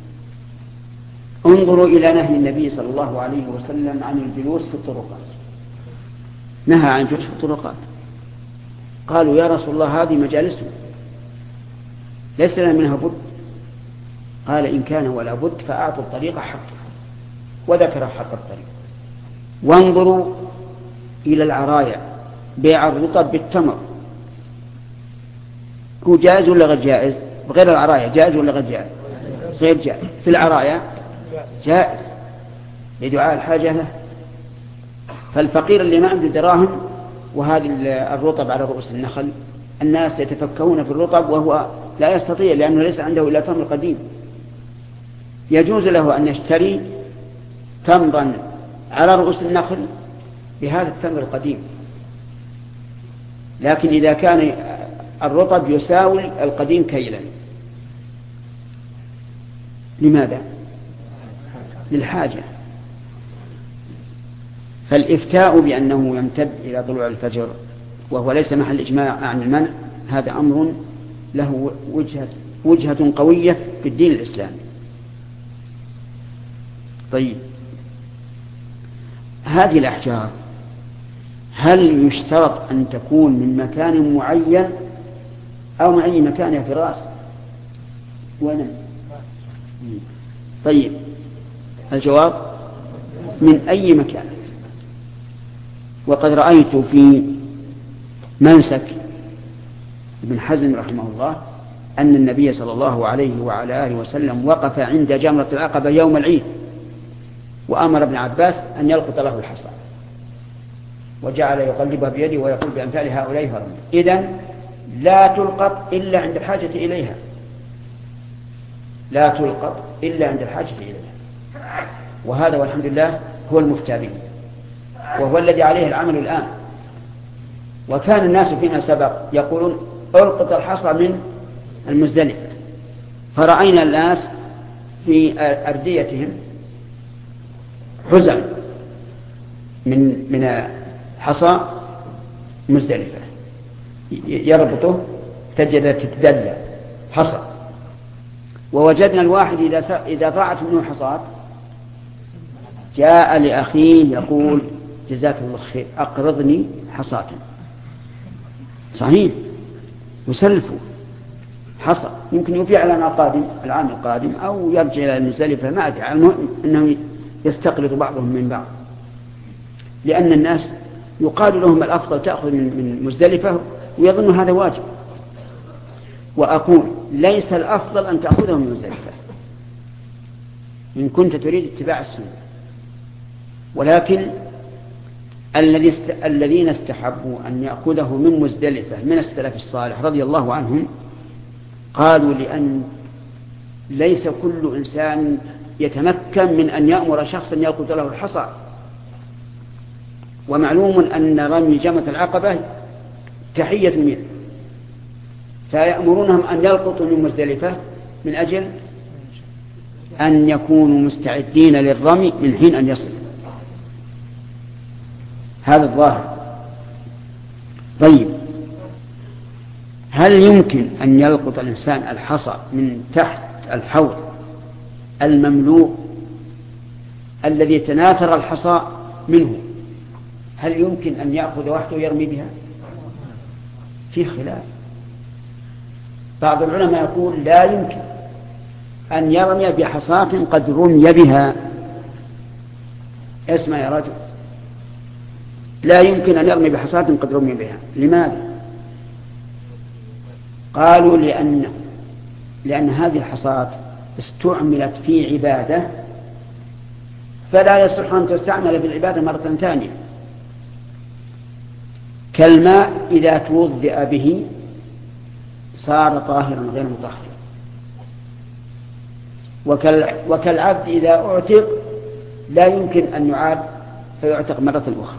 انظروا إلى نهي النبي صلى الله عليه وسلم عن الجلوس في الطرقات، نهى عن الجلوس في الطرقات. قالوا يا رسول الله هذه مجالسنا ليس لنا منها بد. قال إن كان ولا بد فأعطوا الطريق حقه، وذكر حق الطريق. وانظروا إلى العرايا، بيع الرطب بالتمر هو جائز ولا غير جائز؟ بغير العرايا جائز ولا غير جائز؟ غير جائز. في العرايا جائز لدعاء الحاجة له. فالفقير اللي ما عنده دراهم وهذه الرطب على رؤوس النخل، الناس يتفكهون في الرطب وهو لا يستطيع لأنه ليس عنده إلا تمر قديم، يجوز له أن يشتري تمرا على رؤوس النخل بهذا التمر القديم. لكن إذا كان الرطب يساوي القديم كيلا، لماذا؟ للحاجة. فالإفتاء بأنه يمتد إلى طلوع الفجر وهو ليس محل إجماع عن المنع، هذا أمر له وجهة قوية في الدين الإسلامي. طيب، هذه الأحجار هل يشترط أن تكون من مكان معين أو من أي مكان يا فراس؟ طيب، الجواب من أي مكان. وقد رأيت في منسك ابن حزم رحمه الله أن النبي صلى الله عليه وعلى آله وسلم وقف عند جمرة العقبة يوم العيد وأمر ابن عباس أن يلقط له الحصى، وجعل يقلبها بيده ويقول بأمثال هؤلاء فرمي. إذن لا تلقط إلا عند الحاجة إليها، لا تلقط إلا عند الحاجة إليها. وهذا والحمد لله هو المفتى به، وهو الذي عليه العمل الآن. وكان الناس فيما سبق يقولون ألقط الحصى من المزدلفة، فرأينا الناس في أرديتهم حزم من حصى مزدلفة يربطه تجد تتدلى حصى. ووجدنا الواحد إذا ضاعت منه حصات جاء لأخيه يقول جزاك الله خير أقرضني حصاة. صحيح يسلفه حصى، يمكن يبيع العام القادم أو يرجع إلى المزدلفة، ما أدري. المهم أنه يستقرض بعضهم من بعض، لأن الناس يقال لهم الأفضل تأخذ من مزدلفة ويظن هذا واجب. وأقول ليس الأفضل أن تأخذه من مزدلفة إن كنت تريد اتباع السنة، ولكن الذين استحبوا أن يأخذه من مزدلفة من السلف الصالح رضي الله عنهم قالوا لأن ليس كل إنسان يتمكن من أن يأمر شخصا يأخذ له الحصى، ومعلوم أن رمي جمرة العقبة تحية منه، فيأمرونهم أن يلقطوا من مزدلفة من أجل أن يكونوا مستعدين للرمي من حين أن يصل. هذا الظاهر. طيب هل يمكن أن يلقط الإنسان الحصى من تحت الحوض المملوء الذي تناثر الحصى منه؟ هل يمكن أن يأخذ وحده ويرمي بها؟ في خلاف. بعض العلماء يقول لا يمكن أن يرمي بحصاة قد رمي بها. اسمع يا رجل، لا يمكن أن يرمي بحصاة قد رمي بها. لماذا؟ قالوا لأن هذه الحصاة استعملت في عبادة فلا يصح أن تستعمل في العبادة مرة ثانية، كالماء إذا توضئ به صار طاهرا غير مطهر، وكالعبد إذا أعتق لا يمكن أن يعاد فيعتق مرة أخرى.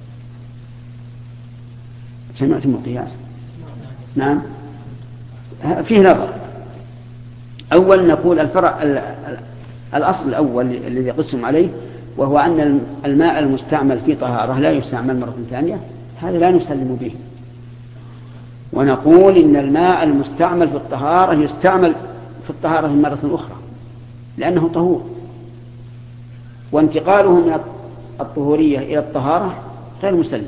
سمعتم القياس؟ نعم فيه نظر. أول نقول الأصل الأول الذي قسم عليه، وهو أن الماء المستعمل في طهارة لا يستعمل مرة ثانية، هذا لا نسلم به. ونقول إن الماء المستعمل في الطهارة يستعمل في الطهارة مرة أخرى لأنه طهور، وانتقاله من الطهورية إلى الطهارة غير مسلم.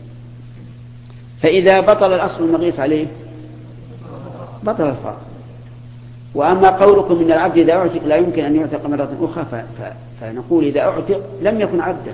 فإذا بطل الأصل المقيس عليه بطل الفرق. وأما قولكم إن العبد إذا أعتق لا يمكن أن يعتق مرة أخرى، فنقول إذا أعتق لم يكن عبدا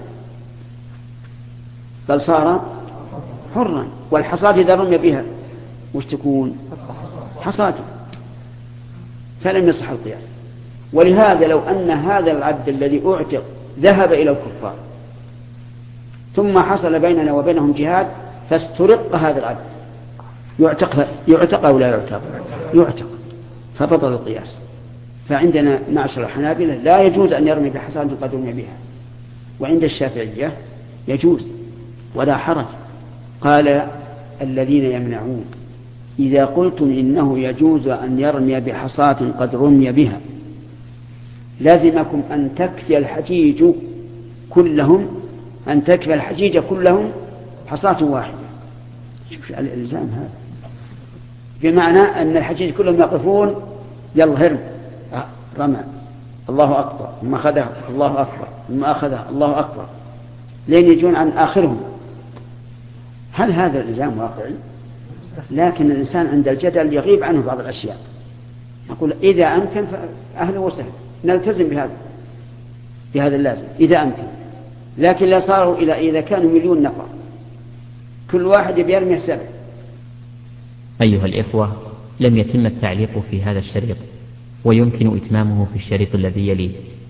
بل صار حرا. والحصاة إذا رمي بها وش تكون؟ حصاة، فلم يصح القياس. ولهذا لو أن هذا العبد الذي أعتق ذهب إلى الكفار ثم حصل بيننا وبينهم جهاد فاسترق هذا العبد يعتق أو لا يعتق؟ يعتق، فبطل القياس. فعندنا معشر الحنابلة لا يجوز أن يرمي بحصاة قد رمي بها، وعند الشافعية يجوز ولا حرج. قال الذين يمنعون إذا قلتم إنه يجوز أن يرمي بحصاة قد رمي بها لازمكم أن تكفي الحجيج كلهم حصاة واحدة. الإلزام هذا بمعنى أن الحجيج كلهم يقفون يلا هرم رمى الله أكبر ثم أخذها الله أكبر ثم أخذها الله أكبر لين يجون عن آخرهم. هل هذا الإلزام واقعي؟ لكن الإنسان عند الجدل يغيب عنه بعض الأشياء. نقول إذا أمكن فأهلا وسهلا نلتزم بهذا اللازم إذا أمكن، لكن لا صاروا إذا كانوا 1,000,000 نفر كل واحد يرمي 7. أيها الإخوة، لم يتم التعليق في هذا الشريط، ويمكن إتمامه في الشريط الذي يليه.